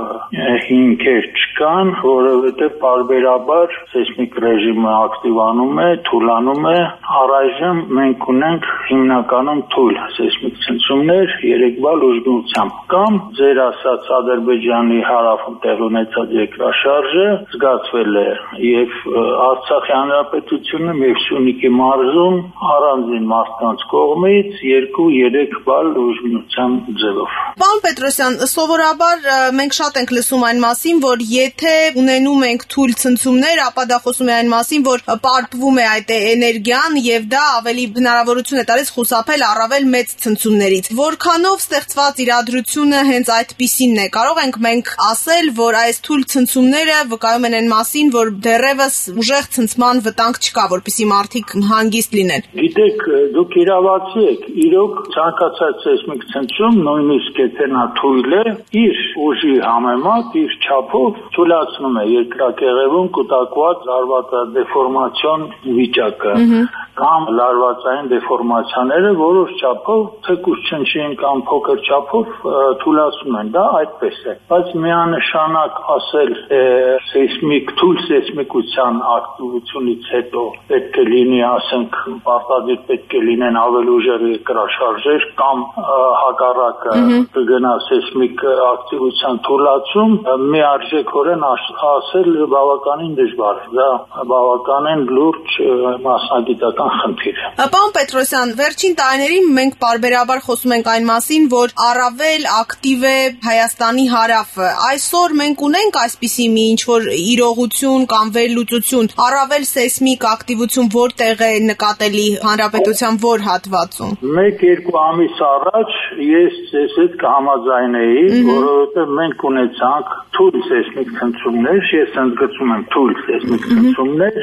հիմքեր չկան, որովհետեւ պարբերաբար սեյսմիկ ռեժիմը ակտիվանում է, թուլանում է։ Առայժմ մենք ունենք հիմնականում թույլ սեյսմիկ ցնցումներ երեք բալ ուժգնությամբ կամ ձեր ասած Ադրբեջանի հարավում տեղի ունեցած երկրաշարժը զգացվել է եւ Արցախի հանրապետությունում եւ Սյունիքի մարզում առանձին մարդկանց կողմից երկու երեք բալ ուժգնությամբ ձևով։ Պարոն Պետրոսյան, սովորաբար մենք շատ ենք լսում այն մասին, որ եթե ունենում ենք թույլ ցնցումներ, ապա դա խոսում է այն մասին, որ պարպվում է այդ էներգիան եւ դա ավելի հնարավորություն է տալիս խուսափել առավել մեծ ցնցումներից։ Որքանով ստեղծված իրադրությունը հենց այդպիսինն է։ Կարող ենք մենք ասել, որ այս թույլ ցնցումները վկայում են այն մասին, որ դեռևս ուժեղ ցնցման վտանգ չկա, որպեսզի մարդիկ հանգիստ լինեն։ Գիտեք, դուք իրավացի եք, իրոք ցանկացած սեյսմիկ ցնցում, նույնիսկ եթե նա թույլ է, իր ուժի համեմատ, իր չափով թույլացնում է երկրակեղևում կուտակված լարվածադեֆորմացիոն վիճակը կամ լարվածային դեֆորմացիաները որոշ չափով թեկուզ չնչին կամ փոքր չափով թույլացնում են, դա այդպես է։ Բայց միանշանակ ասել սեյսմիկ թույլ սեյսմիկության ակտիվությունից հետո պետք է լինի, ասենք, պարտադիր պետք է լինեն ավելի ուժեղ երկրաշարժեր կամ հակառակը կգնա սեյսմիկ ակտիվության թույլացում, միարժեքորեն ասել բավականին դժվար, դա բավականին լուրջ մասնագիտական խնդիր է։ Պարոն Պետրոսյան, վերջին տարիներին մենք պարբերաբար խոսում ենք այն մասին, որ առավել ակտիվ է Հայաստանի հարավը։ Այսօր մենք ունենք այսպիսի մի ինչ-որ իրողություն կամ վերլուծություն, առավել սեյսմիկ ակտիվություն որտեղ է նկատելի հանրապետության որ հատվածում։ Մեկ-երկու ամիս առաջ ես ձեզ հետ կհամաձայնեի, որովհետև մենք ունեցանք թույլ սեյսմիկ ցնցումներ, ես ընդգծում եմ թույլ սեյսմիկ ցնցումներ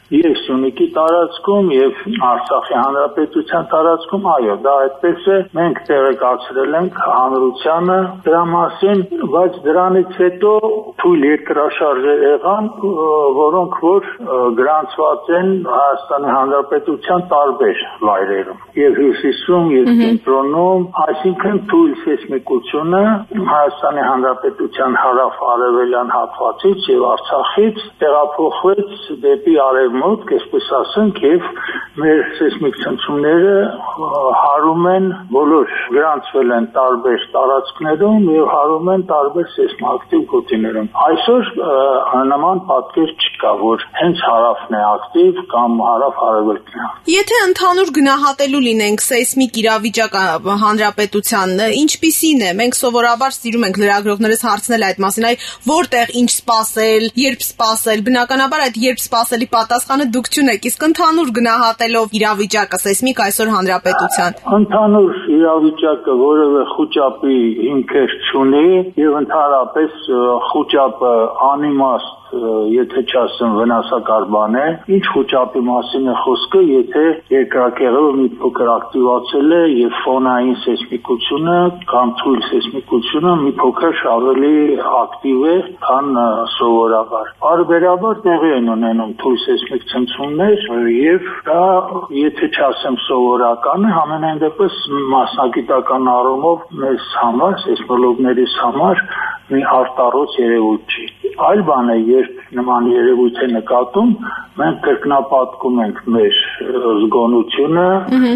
Եվ Սյունիքի տարածքում եւ Արցախի հանրապետության տարածքում, այո, դա այդպես է, մենք տեղեկացրել ենք հանրությանը դրա մասին, բայց դրանից հետո թույլ երկրաշարժեր եղան, որոնք որ գրանցված են Հայաստանի հանրապետության տարբեր վայրերում եւ հյուսիսում եւ կենտրոնում, այսինքն թույլ սեյսմիկությունը Հայաստանի հանրապետության հարավ-արևելյան հատվածից եւ Արցախից տեղափոխվեց դեպի արևմուտք, այսպես ասենք, եւ մեր սեյսմիկ ցնցումները հարում են բոլոր գրանցվել են տարբեր տարածքներում եւ հարում են տարբեր սեյսմոակտիվ գոտիներում։ Այսօր նման պատկեր չկա, որ հենց հարավն է ակտիվ կամ հարավ-արևելքն է։ Եթե ընդհանուր գնահատելու լինենք սեյսմիկ իրավիճակը հանրապետության, ինչպիսին է։ Մենք սովորաբար սիրում ենք լրագրողներս հարցնել այդ մասին, այ որտեղ ինչ սպասել, երբ սպասել։ Բնականաբար այդ երբ սպասելի պատասխանը դուք չունեք, իսկ ընդհանուր գնահատելով իրավիճակը սեյսմիկ այսօր հանրապետության։ Ընդհանուր իրավիճակը որևէ խոճապի հիմքեր չունի եւ ընդհանրապես խոճապը անիմաստ, եթե չասեմ վնասակար բան է, ինչ խոճապի մասին է խոսքը, եթե երկրակեղևը մի փոքր ակտիվացել է եւ ֆոնային սեյսմիկությունը կամ թույլ սեյսմիկությունը մի փոքր ավելի ակտիվ է, քան սովորաբար։ Բարբերաբար տեղի են ունենում թույլ սեյսմիկ ցնցումներ եւ դա, եթե չասեմ սովորական է, ամենայն դեպս մասնագիտական առումով մեզ համար, սեյսմոլոգներից համար մի արտառոց երևույթ չի։ Այլ բան է, երբ նման երևույթ է նկատում, մենք կրկնապատկում ենք մեր զգոնությունը,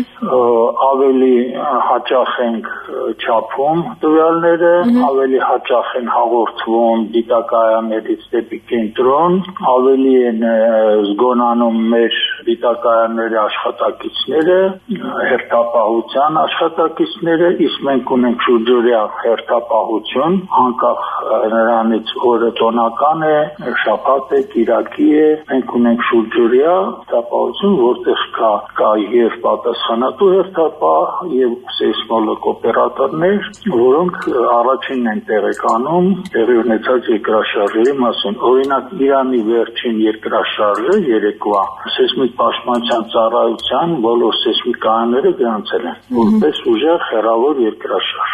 ավելի հաճախ ենք չափում տվյալները, ավելի հաճախ են հաղորդվում դիտակայաններից դեպի կենտրոն, ավելի են զգոնանում մեր դիտակայանների աշխատակիցները, հերթապահության աշխատակիցները, իսկ մենք ունենք շուրջօրյա հերթապահություն, անկախ նրանից որը տոնական է, շաբաթ է, կիրակի է, մենք ունենք շուրջօրյա հերթապահություն, որտեղ կա կա եւ պատասխանատու հերթապահ եւ սեյսմոլոգ օպերատորներ, որոնք առաջինն են տեղեկանում տեղի ունեցած երկրաշարժերի մասին։ Օրինակ Իրանի վերջին երկրաշարժը երեկվա սեյսմիկ պաշտպանության ծառայության բոլոր սեյսմիկայանները գրանցել են որպես ուժեղ հեռավոր երկրաշարժ։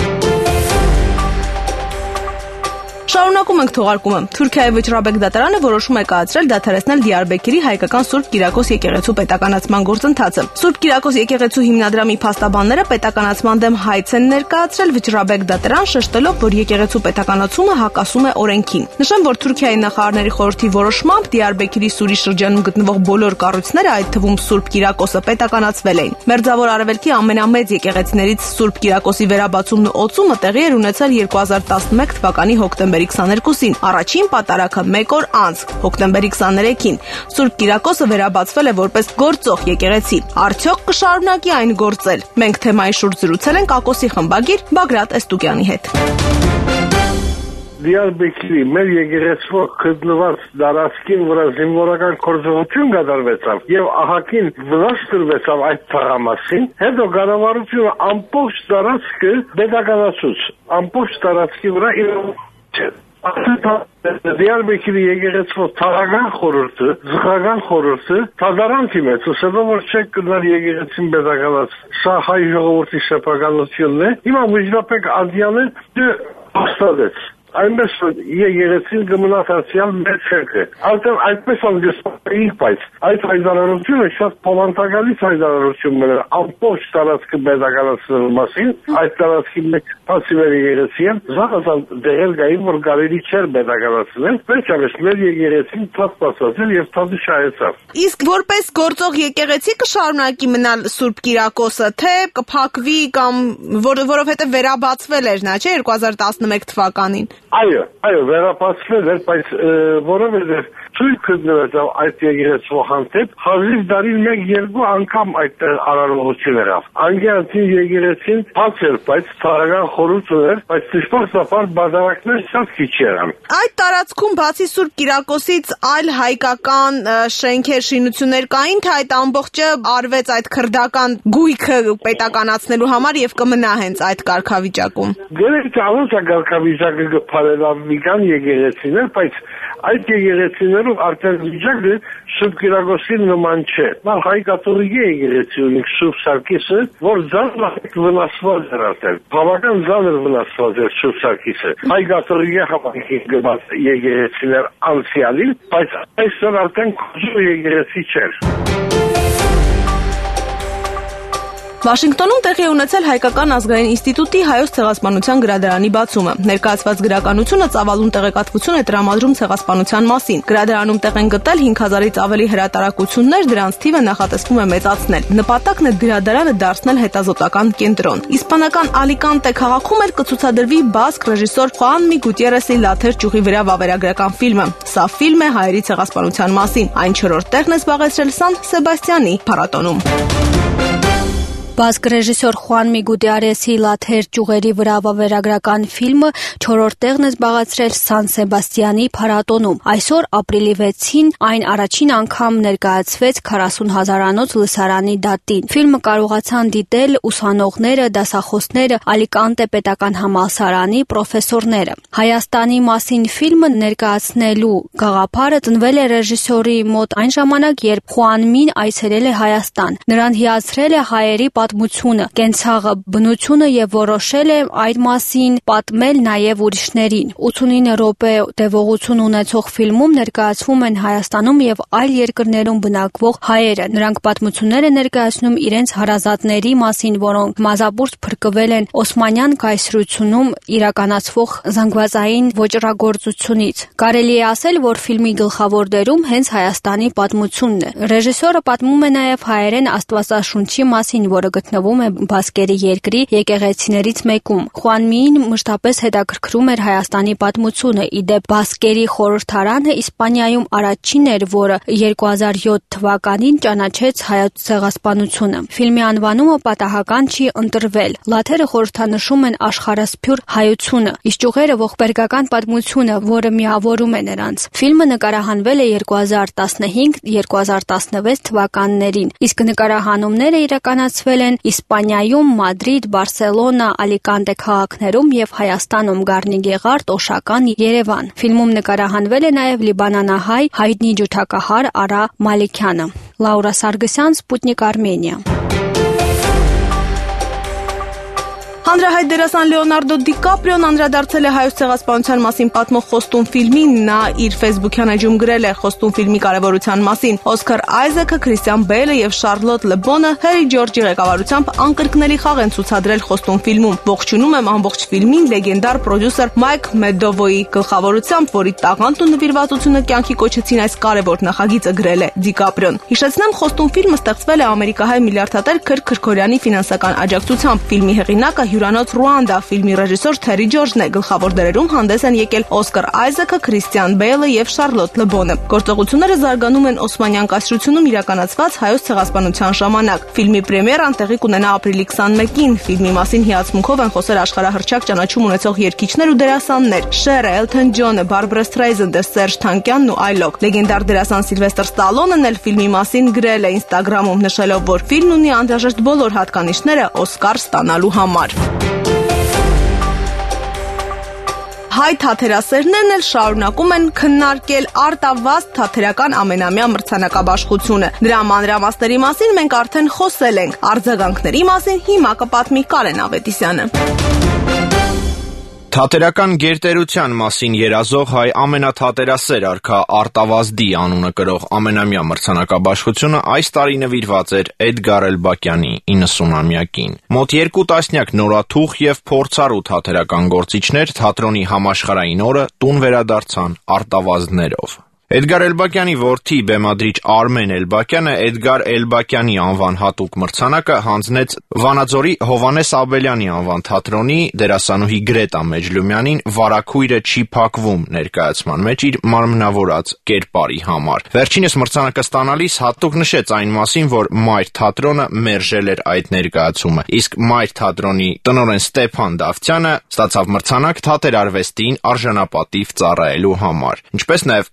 Շարունակում ենք թողարկումը։ Թուրքիայի Վճռաբեկ դատարանը որոշում է կայացրել դադարեցնել Դիարբեկիրի հայկական Սուրբ Կիրակոս եկեղեցու պետականացման գործընթացը։ Սուրբ Կիրակոս եկեղեցու հիմնադրամի փաստաբանները պետականացման դեմ հայց են ներկայացրել Վճռաբեկ դատարան, շեշտելով, որ եկեղեցու պետականացումը հակասում է օրենքին։ Նշեմ, որ Թուրքիայի նախարարների խորհրդի որոշմամբ Դիարբեկիրի Սուրի շրջանում գտնվող բոլոր կառույցները, այդ թվում Սուրբ Կիրակոսը, պետականացվել էին։ Մերձավոր Արևելքի ամենամեծ եկեղեցիներից Սուրբ Կիրակոսի վերաբացումն ու օծումը տեղի էր ունեցել երկու հազար տասնմեկ թվականի հոկտեմբերի քսաներկուսին, առաջին պատարագը մեկ օր անց, հոկտեմբերի քսաներեքին։ Սուրբ Կիրակոսը վերաբացվել է որպես գործող եկեղեցի։ Արդյոք կշարունակի այն գործել։ Մենք թեմայի շուրջ զրուցել ենք Ակոսի խմբագիր Բագրատ Էստուկյանի հետ։ Դիարբեկիրի մեր եկեղեցու գտնված տարածքին վրա զինվորական գործողություն կատարվեցավ եւ ահագին վնաս տրվեցավ այդ թղամասին, հետո կառավարությունը ամբողջ տարածքը պետականացուց, ամբողջ տարածքի վրա իրավունք չէ։ Դիարբեկիրի եկեղեցու թաղական խորհուրդը, զղական խորհուրդը թադարանքի մեջ, ուսելով որ չեք կնար եկեղեցին պետականաց, սա հայ ժողովրդի սեփականությունն է, հիմա Վճռաբեկ ադյանը հաստատեց։ Այնպես եկեղեցին կմնաց անցյալ մեծ շենքը։ Արդեն այդպես անգստացիք, բայց այդ հայտարարությունը շատ փոխանցակալից հայտարարություն մներ ամբողջ տարածքը պետականացնելու մասին, այդ տարածքի մեջ փասիվեր եկեղեցին, զաղացան դեղել գային, որ կարելի չէր պետականացնել, վերջապես մեր եկեղեցին փաստացել եւ թազի շահեցավ։ Իսկ որպես գործող եկեղեցի կշարունակի մնալ Սուրբ Կիրակոսը, թե կփակվի կամ որովհետեւ վերաբացվել էր նա, չէ, երկու հազար տասնմեկ թվականին։ Այո, այո, վերապացվել էր, բայց որովհետև ցույց կդրեցավ այդ եկեղեցու հանդեպ, հազիվ դարին մեկ երկու անգամ այդ արարողություն եղավ։ Անգլիացի եկեղեցին բաց էր, բայց ցարական խորհուրդ ուներ, բայց դժբախտաբար բادرակներ շատ քիչ եղան։ Այդ տարածքում բացի Սուրբ Կիրակոսից այլ հայկական շենքեր, շինություններ կային, թե այդ ամբողջը արվեց այդ քրդական գույքը պետականացնելու համար եւ կմնա հենց այդ կարգավիճակում։ Գերեի ցավոց կարգավիճակը գփարելավ մի կան եկեղեցիներ, բայց այդ եկեղեցիներով արտադրիչակը Սուրբ Կիրակոսի նման չէ։ Նախ հայ կաթողիկ եկեղեցի ունի Սուրբ Սարգիսը, որ ձանձր վնասված էր արդեն։ Բավական ձանձր վնասված էր Սուրբ Սարգիսը։ Հայ կաթողիկ համայնքի գված եկեղեցիներ անցյալին, բայց այսօր արդեն կոզու եկեղեցի չէր։ Վաշինգտոնում տեղի ունեցել Հայկական ազգային ինստիտուտի հայոց ցեղասպանության գրադարանի բացումը։ Ներկայացված գրականությունը ծավալուն տեղեկատվություն է տրամադրում ցեղասպանության մասին։ Գրադարանում տեղ են գտել հինգ հազարից ավելի հրատարակություններ, դրանց թիվը նախատեսվում է մեծացնել։ Նպատակն է գրադարանը դարձնել հետազոտական կենտրոն։ Իսպանական Ալիկանտե քաղաքում էլ կցուցադրվի բասկ ռեժիսոր Խուան Գուտիերեսի Լաթեր ճյուղի վրա վավերագրական ֆիլմը։ Սա ֆիլմ է հայերի ցեղասպանության մասին։ Այն չորրորդ տեղն է զբաղեցրել Սան Սեբաստիանի փառատոնում։ Բասկ ռեժիսոր Խուան Գուտիերեսի Լաթեր ճյուղերի վրա վավերագրական ֆիլմը չորրորդ տեղն է զբաղեցրել Սան Սեբաստիանի փառատոնում։ Այսօր ապրիլի վեցին այն առաջին անգամ ներկայացվեց քառասուն հազարանոց լսարանի դատին։ Ֆիլմը կարողացան դիտել ուսանողները, դասախոսները, Ալիկանտե պետական համալսարանի պրոֆեսորները։ Հայաստանի մասին ֆիլմը ներկայացնելու գաղափարը ծնվել է ռեժիսորի մոտ այն ժամանակ, երբ Խուանմին այցելել է Հայաստան։ Նրան հիացրել է հայերի պատմությունը, կենցաղը, բնությունը եւ որոշել է այդ մասին պատմել նաեւ ուրիշներին։ ութանինը րոպե տևողություն ունեցող ֆիլմում ներկայացվում են Հայաստանում եւ այլ երկրներում բնակվող հայերը։ Նրանք պատմություններ են ներկայացնում իրենց հարազատների մասին, որոնք մազապուրց փրկվել են Օսմանյան կայսրությունում իրականացվող զանգվածային ոճրագործությունից։ Կարելի է ասել, որ ֆիլմի գլխավոր դերում հենց Հայաստանի պատմությունն է։ Ռեժիսորը պատմում է նաեւ հայերեն Աստվածաշունչի մասին, որը գտնվում է Բասկերի երկրի եկեղեցիներից մեկում։ Խուանմին մշտապես հետաքրքրում էր Հայաստանի պատմությունը։ Իդեպ Բասկերի խորհրդարանը Իսպանիայում առաջինն էր, որը երկու հազար յոթ թվականին ճանաչեց հայոց ցեղասպանությունը։ Ֆիլմի անվանումը պատահական չի ընտրվել։ Լաթերը խորհրդանշում են աշխարհասփյուր հայությունը, իսկ ճյուղերը ողբերգական պատմությունը, որը միավորում է նրանց։ Ֆիլմը նկարահանվել է երկու հազար տասնհինգ երկու հազար տասնվեց թվականներին, իսկ նկարահանումները իրականացվել են Իսպանիայում, Մադրիդ, Բարսելոնա, Ալիկանտե քաղաքներում եւ Հայաստանում Գառնիգեղարդ, Օշական, Երևան։ Ֆիլմում նկարահանվել է նաեւ լիբանանահայ հայտնի ջութակահար Արա Մալիքյանը։ Լաուրա Սարգսյան, Սպուտնիկ Արմենիա։ Հանրահայտ դերասան Լեոնարդո Դիկապրիոն անդրադարձել է հայոց ցեղասպանության մասին պատմող Խոստում ֆիլմին։ Նա իր ֆեյսբուքյան էջում գրել է Խոստում ֆիլմի կարևորության մասին։ Օսկար Այզեքը, Քրիստիան Բեյլը եւ Շարլոտ Լեբոնը Հերի Ջորջի ղեկավարությամբ անկրկնելի խաղ են ցուցադրել Խոստում ֆիլմում։ Ողջունում եմ ամբողջ ֆիլմին լեգենդար պրոդյուսեր Մայք Մեդովոյի գլխավորությամբ, որի տաղանդն ու նվիրվածությունը կյանքի կոչեցին այս կարևոր նախագիծը, գրել է Դիկապրիոն։ Հիշեցնեմ, Խոստում ֆիլմը ստեղծվել է ամերիկահայ միլիարդատեր Քրք Քրքորյանի ֆինանսական աջակցությամբ։ Ֆիլմի հեղինակը Հյուրանոց Ռուանդա, ֆիլմի ռեժիսոր Թերի Ջորջն է, գլխավոր դերերում հանդես են եկել Օսկար Այզեքը, Քրիստիան Բեյլը եւ Շարլոտ Լեբոնը։ Գործողությունները զարգանում են Օսմանյան կայսրությունում իրականացված հայոց ցեղասպանության ժամանակ։ Ֆիլմի պրեմիերան տեղի կունենա ապրիլի քսանմեկին։ Ֆիլմի մասին հիացմունքով են խոսել աշխարհահռչակ ճանաչում ունեցող երգիչներ ու դերասաններ՝ Շերը, Էլթոն Ջոնը, Բարբարա Սթրեյզենդը, Սերժ Թանկյանն ու այլոք։ Լեգենդար դերասան Սիլվեստր Ստալոնն էլ ֆիլմի մասին գրել է Ինստագրամում, նշելով, որ ֆիլմն ունի անհրաժեշտ բոլոր հատկանիշները Օսկար ստանալու համար։ Հայ թատերասերներն էլ շարունակում են քննարկել արտավազդ թատերական ամենամյա մրցանակաբաշխությունը։ Դրա մանրամասների մասին մենք արդեն խոսել ենք։ Արձագանքների մասին հիմա կպատմի Կարեն Ավետիսյանը։ Թատերական գերտերության մասին երազող հայ ամենաթատերասեր արքա Արտավազդի անունը կրող ամենամյա մրցանակաբաշխությունը այս տարի նվիրված էր Էդգար Էլբակյանի իննսունամյակին։ Մոտ երկու տասնյակ նորաթուխ եւ փորձառու թատերական գործիչներ թատրոնի համաշխարհային օրը տուն վերադարձան արտավազդներով։ Էդգար Էլբակյանի որդի բեմադրիչ Արմեն Էլբակյանը Էդգար Էլբակյանի անվան հատուկ մրցանակը հանձնեց Վանաձորի Հովհաննես Աբելյանի անվան թատրոնի դերասանուհի Գրետա Մեջլումյանին «Վարագույրը չի փակվում» ներկայացման մեջ իր մարմնավորած կերպարի համար։ Վերջինս մրցանակը ստանալիս հատուկ նշեց այն մասին, որ Մայր թատրոնը մերժել էր այդ ներկայացումը, իսկ Մայր թատրոնի տնօրեն Ստեփան Դավթյանը ստացավ մրցանակ թատերարվեստին արժանապատիվ ծառայելու համար, ինչպես նաև նույն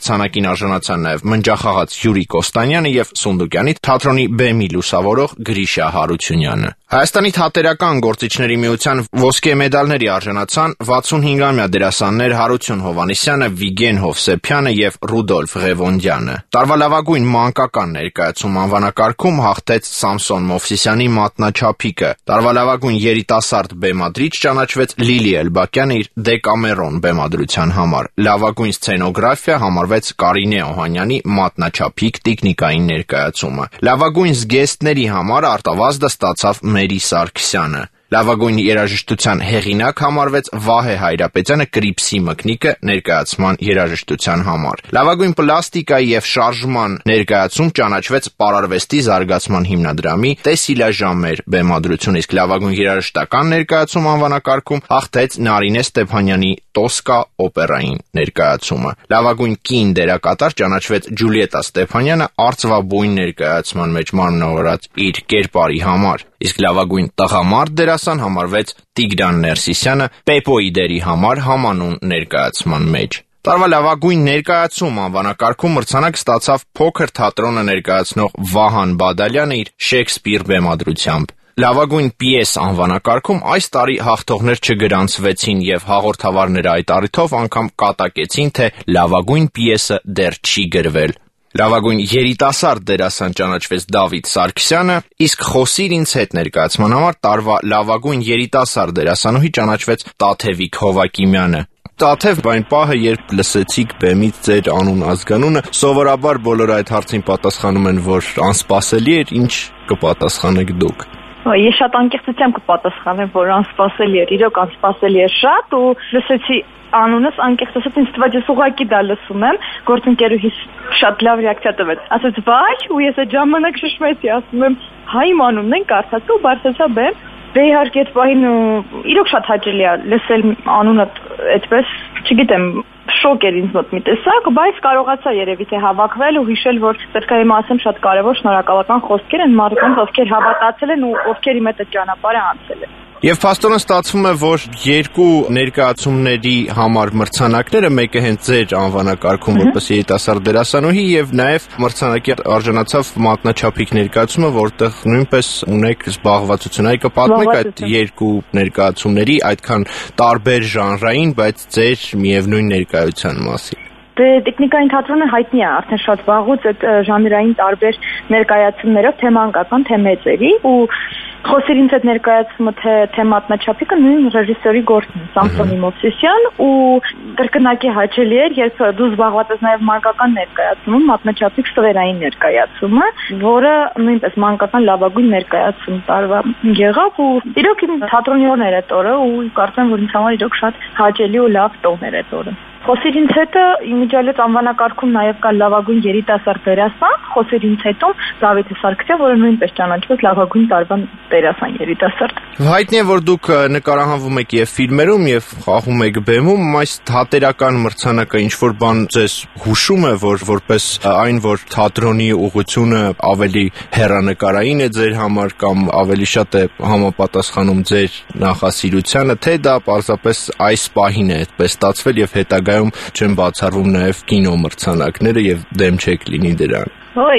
մրցանակին արժանացան նաև մնջախաղաց Յուրի Կոստանյանը եւ Սունդուկյանի թատրոնի բեմի լուսավորող Գրիշա Հարությունյանը։ Հայաստանի թատերական գործիչների միության ոսկե մեդալների արժանացան վաթսունհինգամյա դերասաններ Հարություն Հովհաննիսյանը, Վիգեն Հովսեփյանը եւ Ռուդոլֆ Ղևոնդյանը։ Տարվա լավագույն մանկական ներկայացում անվանակարգում հաղթեց Սամսոն Մովսիսյանի Մատնաչափիկը։ Տարվա լավագույն երիտասարդ բեմադրիչ ճանաչվեց Լիլի Էլբակյանը իր Դեկամերոն բեմադրության համար։ Լավագույն սցենոգրաֆիա համարվեց Կարինե Օհանյանի Մատնաչափիկ տիկնիկային ներկայացումը։ Լավագույն զգեստների համար արտավազդը ստացավ Մերի Սարգսյանը։ Լավագույն երաժշտության հեղինակ համարվեց Վահե Հայրապետյանը Կրիպսի մկնիկը ներկայացման երաժշտության համար։ Լավագույն պլաստիկայի եւ շարժման ներկայացում ճանաչվեց Պարարվեստի զարգացման հիմնադրամի Տեսիլա Ժամեր բեմադրությունը, իսկ լավագույն երաժշտական ներկայացում անվանակարգում հաղթեց Նարինե Ստեփանյանի Տոսկա օպերային ներկայացումը։ Լավագույն կին դերակատար ճանաչվեց Ջուլիետա Ստեփանյանը արծվաբույն ներկայացման մեջ մարմնավորած իր կերպարի համար, իսկ լավագույն տղամարդ դերասան համարվեց Տիգրան Ներսիսյանը Պեպոյի դերի համար համանուն ներկայացման մեջ։ Տարվա լավագույն ներկայացում անվանակարգում մրցանակ ստացավ փոքր թատրոնը ներկայացնող Վահան Բադալյանը իր Շեքսպիր բեմադրությամբ։ Լավագույն պիես անվանակարգում այս տարի հաղթողներ չգրանցվեցին եւ հաղորդավարները այդ առիթով անգամ կատակեցին, թե լավագույն պիեսը դեռ չի գրվել։ Լավագույն երիտասարդ դերասան ճանաչվեց Դավիթ Սարգսյանը, իսկ Խոսիր ինձ հետ ներկայացման համար տարվա լավագույն երիտասարդ դերասանուհի ճանաչվեց Տաթևիկ Հովակիմյանը։ Տաթև, այն պահը, երբ լսեցիք բեմից ձեր անուն ազգանունը, սովորաբար բոլորը այդ հարցին պատասխանում են, որ անսպասելի էր, ինչ կպատասխանեք դուք։ Ես շատ անկեղծությամբ կպատասխանեմ, որ անսպասելի էր, իրոք անսպասելի էր շատ, ու լսեցի անունս անկեղծ ասած ինձ թվաց ես ուղղակի դա լսում եմ, գործընկերուհիս շատ լավ ռեակցիա տվեց։ Ասաց վայ, ու ես այդ ժամանակ շշմեցի, ասում եմ հայ իմ անունն են կարծացի ու բարձրացա բեմ։ Դե իհարկե այդ պահին իրոք շատ հաճելի է լսել անունը այդպես, չգիտեմ, շոկ էր ինձ մոտ մի տեսակ, բայց կարողացա երևի թե հավաքվել ու հիշել, որ պետք է հիմա ասեմ շատ կարևոր շնորհակալական խոսքեր են մարդկանց, ովքեր հավատացել են ու ովքեր իմ հետ այդ ճանապարհը անցել են։ Եվ փաստորեն ստացվում է, որ երկու ներկայացումների համար մրցանակները, մեկը հենց ձեր անվանակարգում որպես երիտասարդ դերասանուհի եւ նաեւ մրցանակի արժանացավ Մատնաչափիկ ներկայացումը, որտեղ նույնպես ունեք զբաղվածություն, այ կպատմեք այդ երկու ներկայացումների այդքան տարբեր ժանրային, բայց ձեր միևնույն ներկայության մասին։ Դե տեխնիկային թատրոնը հայտնի է արդեն շատ վաղուց այդ ժանրային տարբեր ներկայացումներով, թե մանկական, թե մեծերի, ու Խոսիր ինձ հետ ներկայացումը թե թե Մատնաչափիկը նույն ռեժիսորի գործն է, Սամսոնի Մովսիսյան, ու կրկնակի հաճելի էր, երբ դու զբաղված ես նաև մանկական ներկայացումում, Մատնաչափիկ սվերային ներկայացումը, որը նույնպես մանկական լավագույն ներկայացում տարվա եղավ, ու իրոք իմ թատրոնի օրն էր այդ օրը, ու կարծեմ, որ ինձ համար իրոք շատ հաճելի ու լավ տոն էր այդ օրը։ Խոսիր ինձ հետը իմիջիալից անվանակարգում նաև կա լավագույն երիտասարդ դերասան, Խոսիր ինձ հետում Դավիթ Սարգսյան, որը նույնպես ճանաչվեց լավագույն տարվա դերասան երիտասարդ։ Հայտնի է, որ դուք նկարահանվում եք եւ ֆիլմերում եւ խաղում եք բեմում, այս թատերական մրցանակը ինչ որ բան ձեզ հուշում է, որ որպես այն, որ թատրոնի ուղղությունը ավելի հեռանկարային է ձեր համար կամ ավելի շատ է համապատասխանում ձեր նախասիրությանը, թե դա պարզապես այս պահին է այդպես ստացվել եւ հետագա չեն բացառվում նաև կինո մրցանակները եւ դեմ չեք լինի դրան։ Ոյ,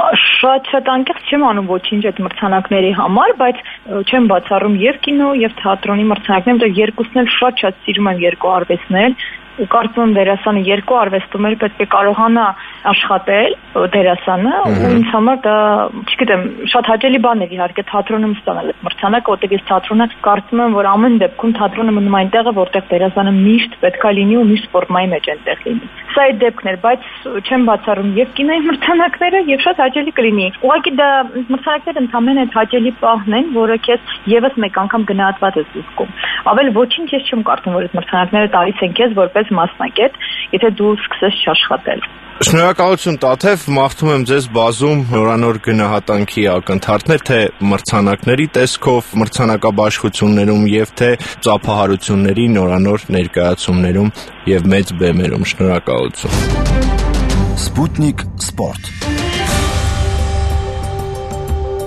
շատ շատ անկեղծ չեմ անում ոչինչ այդ մրցանակների համար, բայց չեմ բացառում եւ կինո եւ թատրոնի մրցանակները, որտեղ երկուսն էլ շատ-շատ սիրում եմ երկու արվեստներ, ու կարծում եմ դերասանը երկու արվեստում էլ պետք է կարողանա աշխատել դերասանը, ու ինձ համար դա, չգիտեմ, շատ հաճելի բան է իհարկե թատրոնում ստանալ այդ մրցանակը, որտեղ ես թատրոնը կարծում եմ, որ ամեն դեպքում թատրոնը մնում այնտեղ է, որտեղ դերասանը միշտ պետք է լինի ու միշտ ֆորմայի մեջ այնտեղ լինի։ Սա այդ դեպքն էր, բայց չեմ բացառում եւ կինոյի մրցանակները եւ շատ հաճելի կլինի։ Ուղղակի դա մրցանակները ընդհանրեն այդ հաճելի պահն են, որը քեզ եւս մեկ անգամ գնահատված ես զգում։ Ավել ոչինչ ես չեմ կարծում, որ այդ մրցանակները տալիս են քեզ որպես մասնակետ, եթե դու սկսես չաշխատել։ Շնորհակալություն Տաթև, մաղթում եմ ձեզ բազում նորանոր գնահատանքի ակնթարթներ, թե մրցանակների տեսքով մրցանակաբաշխություններում եւ թե ծափահարությունների նորանոր ներկայացումներում եւ մեծ բեմերում։ Շնորհակալություն։ Սպուտնիկ Սպորտ։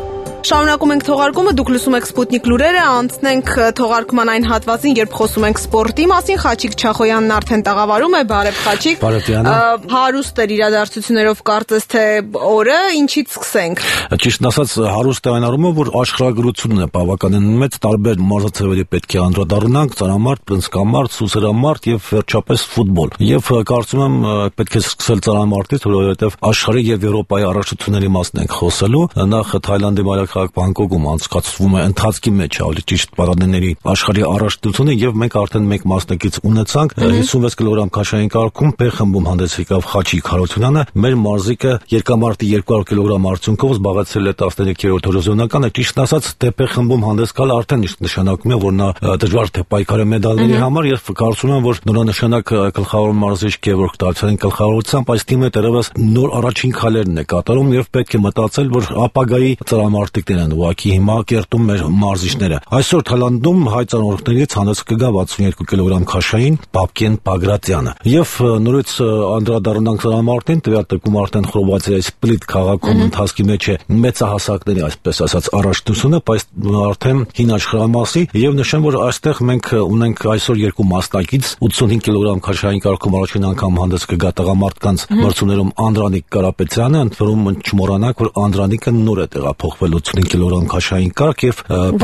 Շարունակում ենք թողարկումը, դուք լսում եք Սպուտնիկ լուրերը, անցնենք թողարկման այն հատվածին, երբ խոսում ենք սպորտի մասին։ Խաչիկ Չախոյանն արդեն տաղավարում է, բարև Խաչիկ։ Բարև Դիանա։ Հարուստ էր իրադարձություններով, կարծես թե օրը, ինչից սկսենք։ Ճիշտն ասած, հարուստ է այն առումով, որ աշխարհագրությունն է բավականին մեծ, տարբեր մարզաձևերի պետք է անդրադառնանք՝ ծանամարտ, բռնցքամարտ, սուսերամարտ եւ վերջապես ֆուտբոլ։ Եվ կարծում եմ պետք է սկսել ծանամարտից, որովհետեւ աշխարհի եւ Եվրոպայի առաջությունների մասն ենք խոսելու։ Նախ Թայլանդի մայրաքաղաք Բանգկոկում անցկացվում է ընթացքի մեջ ավելի ճիշտ պատանիների աշխարհի առաջնությունը եւ մենք արդեն մեկ մասնակից ունեցանք հիսունվեց կիլոգրամ քաշային կարգում Բ խմբում հանդես եկավ Խաչիկ Հարությունյանը, մեր մարզիկը երկամարտի երկու հարյուր կիլոգրամ արդյունքով զբաղեցրել է տասներեքերորդ հորիզոնականը, ճիշտ ասած Տ խմբում հանդես գալ արդեն նշանակում է, որ նա դժվար թե պայքար է մեդալների համար եւ կարծում եմ, որ նորանշանակ գլխավոր մարզիչ Գևորգ Դավթյանի գլխավորությամբ այս թիմը դեռևս նոր առաջին քայլերն է կատարում եւ պետք է մտածել, որ ապագայի ծրամարտիկներ են ուղղակի հիմա կերտում մեր մարզիչները։ Այսօր Թայլանդում հայ ծանոթներից հանդես կգա վաթսունյոթ կիլոգրամ քաշային Բաբկեն Բագրատյանը։ Եվ նորից անդրադառնանք ծրամարտին, տվյալ դեպքում արդեն Խորվաթիայի Սպլիտ քաղաքում ընթացքի մեջ է մեծահասակների, այսպես ասած, առաջնությունը, բայց արդեն հին աշխարհամասի եւ նշեմ, որ այստեղ մենք ունենք այսօր երկու մասնակից ութսունհինգ կիլոգրամ քաշային կարգում առաջին անգամ հանդես կգա տղամարդկանց մրցություններում Անդրանիկ Կարապետյանը, ընդ որում չմոռանանք, որ Անդրանիկը նոր է տեղափոխվել ութսունհինգ կիլոգրամ քաշային կարգ եւ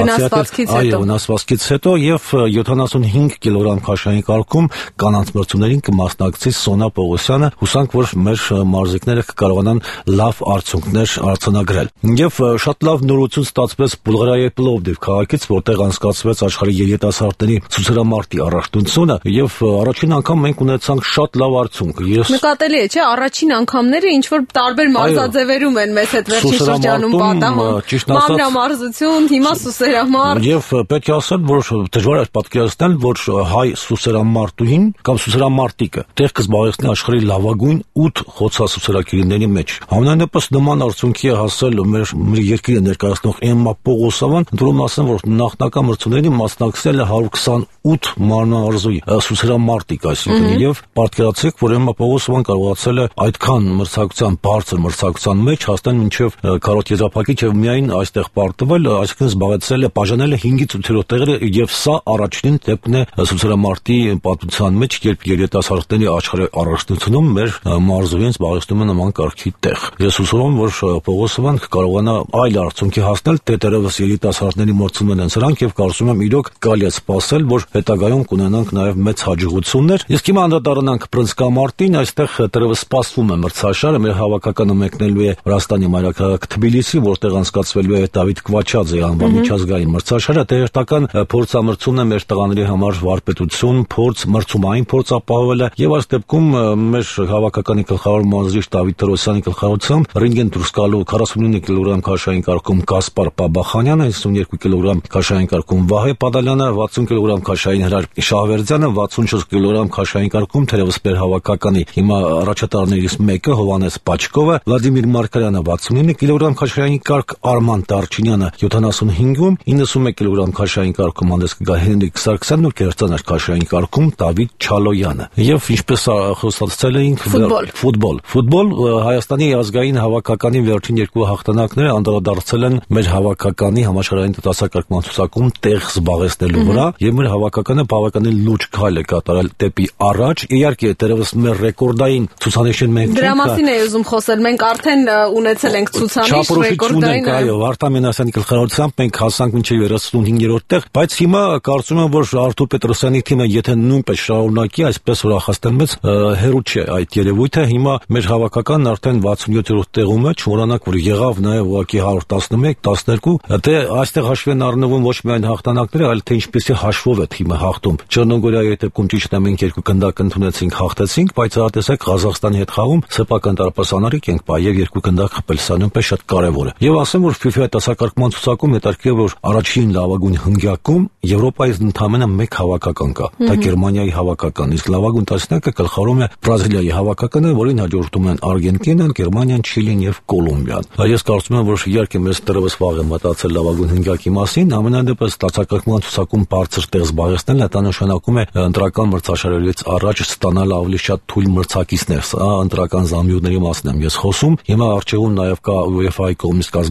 այո, վնասվածքից հետո եւ յոթանասունհինգ կիլոգրամ քաշային կարգում կանանց մրցումներին կմասնակցի Սոնա Պողոսյանը, հուսանք, որ մեր մարզիկները կկարողանան լավ արդյունքներ արձանագրել։ Եվ շատ լավ նորություն ստացվեց Բուլղարիայի Պլովդիվ քաղաքից, որտեղ անցկացվեց աշխարհի երիտասարդների ցուցարամարտի առաջնությունը եւ առաջին անգամ մենք ունեցանք շատ լավ արդյունք։ Ես նկատելի է, չէ, առաջին անգամները ինչ որ տարբեր մարզաձևերում են մեզ հետ վերջին շրջանում պատահում։ Մանրամարզություն, հիմա սուսերամարտ։ Եւ պետք է ասել, որ դժվար է պատկերացնել, որ հայ սուսերամարտուհին կամ սուսերամարտիկը տեղ կզբաղեցնի աշխարհի լավագույն ութ խոցասուսերակիրների մեջ։ Համենայնդեպս նման արդյունքի է հասել մեր երկիրը ներկայացնող Էմմա Պողոսովան, որում ասեմ, որ նախնական մրցումներին մասնակցել է հարյուր քսանութ մարմնարզույի սուսերամարտիկ, այսինքն եւ պատկերացրեք, որ Էմմա Պողոսովան կարողացել է այդքան մրցակցության բարձր մրցակցության մեջ հասնել մինչև քառորդ եզրափակիչ եւ միայն այստեղ պարտվել, այսինքն զբաղեցրել է բաժանել է հինգից ութերորդ տեղերը եւ սա առաջին դեպքն է սուսերամարտի պատմության մեջ, երբ երիտասարդների աշխարհի առաջնությունում մեր մարզուհին զբաղեցնում է նման կարգի տեղ։ Ես հուսով եմ, որ Պողոսովան կարողանա այլ արդյունքի հասնել, թե դեռևս երիտասարդների մրցումն են սրանք եւ կարծում եմ իրոք կարելի է սպասել, որ հետագայում կունենանք նաեւ մեծ հաջողություններ։ Իսկ հիմա անդրադառնանք բռնցքամարտին, այստեղ դեռևս սպասվում է մրցաշարը, մեր հավաքականը մեկնելու է Վրաստանի մայրաքաղաք Թբիլիսի, որտեղ անցկացվելու է Դավիթ Քվաչաձեի անվան միջազգային մրցաշարը, տեղական փորձամրցումն է մեր տղաների համար վարպետություն, փորձ, մրցումային փորձ ապահովել է եւ այս դեպքում մեր հավաքականի գլխավոր մարզիչ Դավիթ Տրոսյանի գլխավորությամբ ռինգ են դուրս գալու քառասունինը կիլոգրամ քաշային կարգում Կասպար Պաբախանյանը, հիսունյոթ կիլոգրամ քաշային կարգում Վահե Պադալյանը, վաթսուն կիլոգրամ քաշային Հրար Շահվերդյանը, վաթսունչորս կիլոգրամ քաշային կարգում թերևս մեր հավաքականի հիմա առաջատարներից մեկը Հովանես Պաչկովը, Վլադիմիր Մարկարյանը վաթսունինը կիլոգրամ քաշային կարգ Արման Տարչինյանը յոթանասունհինգում, իննսունմեկ կիլոգրամ քաշային կարգում հանդես կգա Հենրիկ Սարգսյանն ու կերծանար քաշային կարգում Դավիթ Չալոյանը։ Եվ ինչպես խոսացել էինք, ֆուտբոլ։ Ֆուտբոլ Հայաստանի ազգային հավաքականի վերջին երկու հաղթանակները անդրադարձել են մեր հավաքականի համաշխարհային դասակարգման ցուցակում տեղ զբաղեցնելու վրա եւ մեր հավաքականը բավականին լուրջ քայլ է կատարել դեպի առաջ։ Իհարկե, դեռևս մեր ռեկորդային ցուցանիշն մենք դրա մասին էի ուզում խոսել, մենք արդեն ունեցել ենք ցուցանիշ ռեկորդային, այո, Արտամ Մինասյանի գլխավորությամբ մենք հասանք մինչև երեսունհինգերորդ տեղ, բայց հիմա կարծում եմ, որ Արթուր Պետրոսյանի թիմը եթե նույնպես շարունակի այսպես ուրախացնել մեզ, հերու չէ այդ երևույթը։ Հիմա մեր հավաքականն արդեն վաթսունյոթերորդ տեղում է, չմոռանանք, որ եղավ նաեւ ուղղակի հարյուր տասնմեկ տասներկու, դե այստեղ հաշվի են առնվում ոչ միայն հաղթանակները, այլ թե ինչպեսի հաշվով է թիմը հաղթում։ Չեռնոգորիայի դեպքում ճիշտ է, մենք երկու գնդակ ընդունեցինք, հաղթեցինք, բայց հատեսեք Ղազախստանի հետ խաղում սեփական տարապասանարիկ ենք պա եւ երկու գնդակ խփել, սա նույնպես շատ կարեւոր է։ Եւ ասեմ, որ FIFA-ի դասակարգման ցուցակում հետաքրքիր որ առաջին լավագույն հնգյակում Եվրոպայից ընդամենը մեկ հավաքական կա, դա Գերմանիայի հավաքական, իսկ լավագույն տասնյակը գլխավորում է Բրազիլիայի հավաքականը, որին հաջորդում են Արգենտինան, Գերմանիան, Չիլին եւ Կոլումբիան։ Ես կարծում եմ, որ իհարկե մեզ դեռևս վաղ է մտածել լավագույն հնգյակի մասին, ամենանդեպս դասակարգման ցուցակում բարձր տեղ զբաղեցնելը դա նշանակում է ընտրական մրցաշարերից առաջ ստանալ ավելի շատ թույլ մրցակիցներ, սա ընտրական զամբյուղների մասն եմ ես խոսում։ Հիմա արժեվում նաեւ կա UEFA-ի կողմից կազմակերպ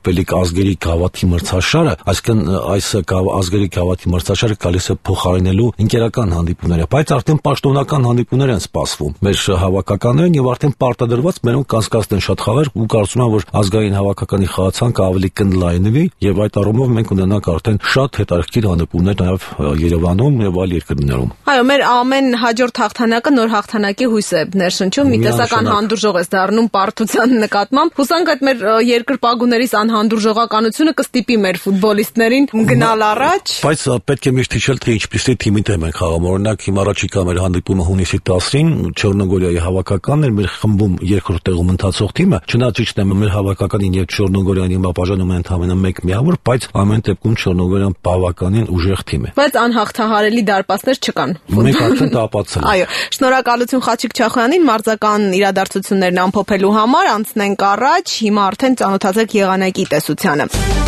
Կապելիկ ազգերի գավաթի մրցաշարը, այսինքն այս ազգերի գավաթի մրցաշարը գալիս է փոխարինելու ընկերական հանդիպումները, բայց արդեն պաշտոնական հանդիպումներ են սպասվում մեր հավաքականներին եւ արդեն պարտադրված մերոնք կանցկացնեն շատ խաղեր ու կարծում եմ, որ ազգային հավաքականի խաղացանքը ավելի կընդլայնվի եւ այդ առումով մենք ունենանք արդեն շատ հետաքրքիր հանդիպումներ նաեւ Երևանում եւ այլ երկրներում։ Այո, մեր ամեն հաջորդ հաղթանակը նոր հաղթանակի հույս է ներշնչում, մի տեսական հանդուրժող է դառնում պարտության նկատմամբ։ Հուսանք այդ մեր երկրպագուներիս անհանդուրժողականությունը կստիպի մեր ֆուտբոլիստներին գնալ առաջ։ Բայց պետք է միշտ հիշել, թե ինչպիսի թիմի դեմ ենք խաղում։ Օրինակ, հիմա առաջիկա մեր հանդիպումը հունիսի տասին Չեռնոգորիայի հավաքականն էր, մեր խմբում երկրորդ տեղում ընթացող թիմը։ Չնայած ճիշտ է, մեր հավաքականին եւ Չեռնոգորիան հիմա բաժանում են ընդամենը մեկ միավոր, բայց ամեն դեպքում Չեռնոգորիան բավականին ուժեղ թիմ է։ Բայց անհաղթահարելի դարպասներ չկան։ Մենք արդեն տապացել ենք։ Այո, շնորհակալություն Խաչիկ Չախոյանին մարզական իրադարձություններն ամփոփելու համար։ Անցնենք առաջ, հիմա արդեն ծանոթացեք եղանակի տեսությանը։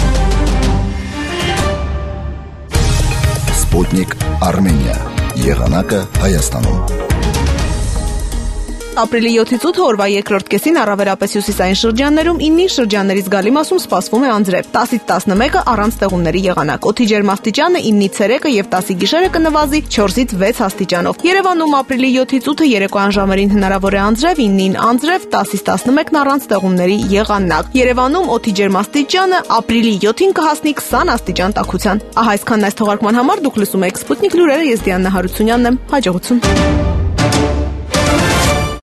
Սպուտնիկ Արմենիա, եղանակը Հայաստանում։ Ապրիլի յոթից ութ օրվա երկրորդ կեսին առավելապես հյուսիսային շրջաններում իննին շրջանների զգալի մասում սպասվում է անձրև։ տասից տասնմեկը առանց ստեղումների եղանակ։ Օդի ջերմաստիճանը իննից ցերեկը եւ տասի գիշերը կնվազի չորսից վեց աստիճանով։ Երևանում ապրիլի յոթից ութը երեկոյան ժամերին հնարավոր է անձրև, իննին անձրև, տասից տասնմեկն առանց ստեղումների եղանակ։ Երևանում օդի ջերմաստիճանը ապրիլի յոթին կհասնի քսան աստիճան տաքության։ Ահա այսքանն այս թողարկման համար։ Դուք լսում եք Սպուտնիկ լուրերը, ես Դիանա Հարությունյանն եմ։ Հաջողություն։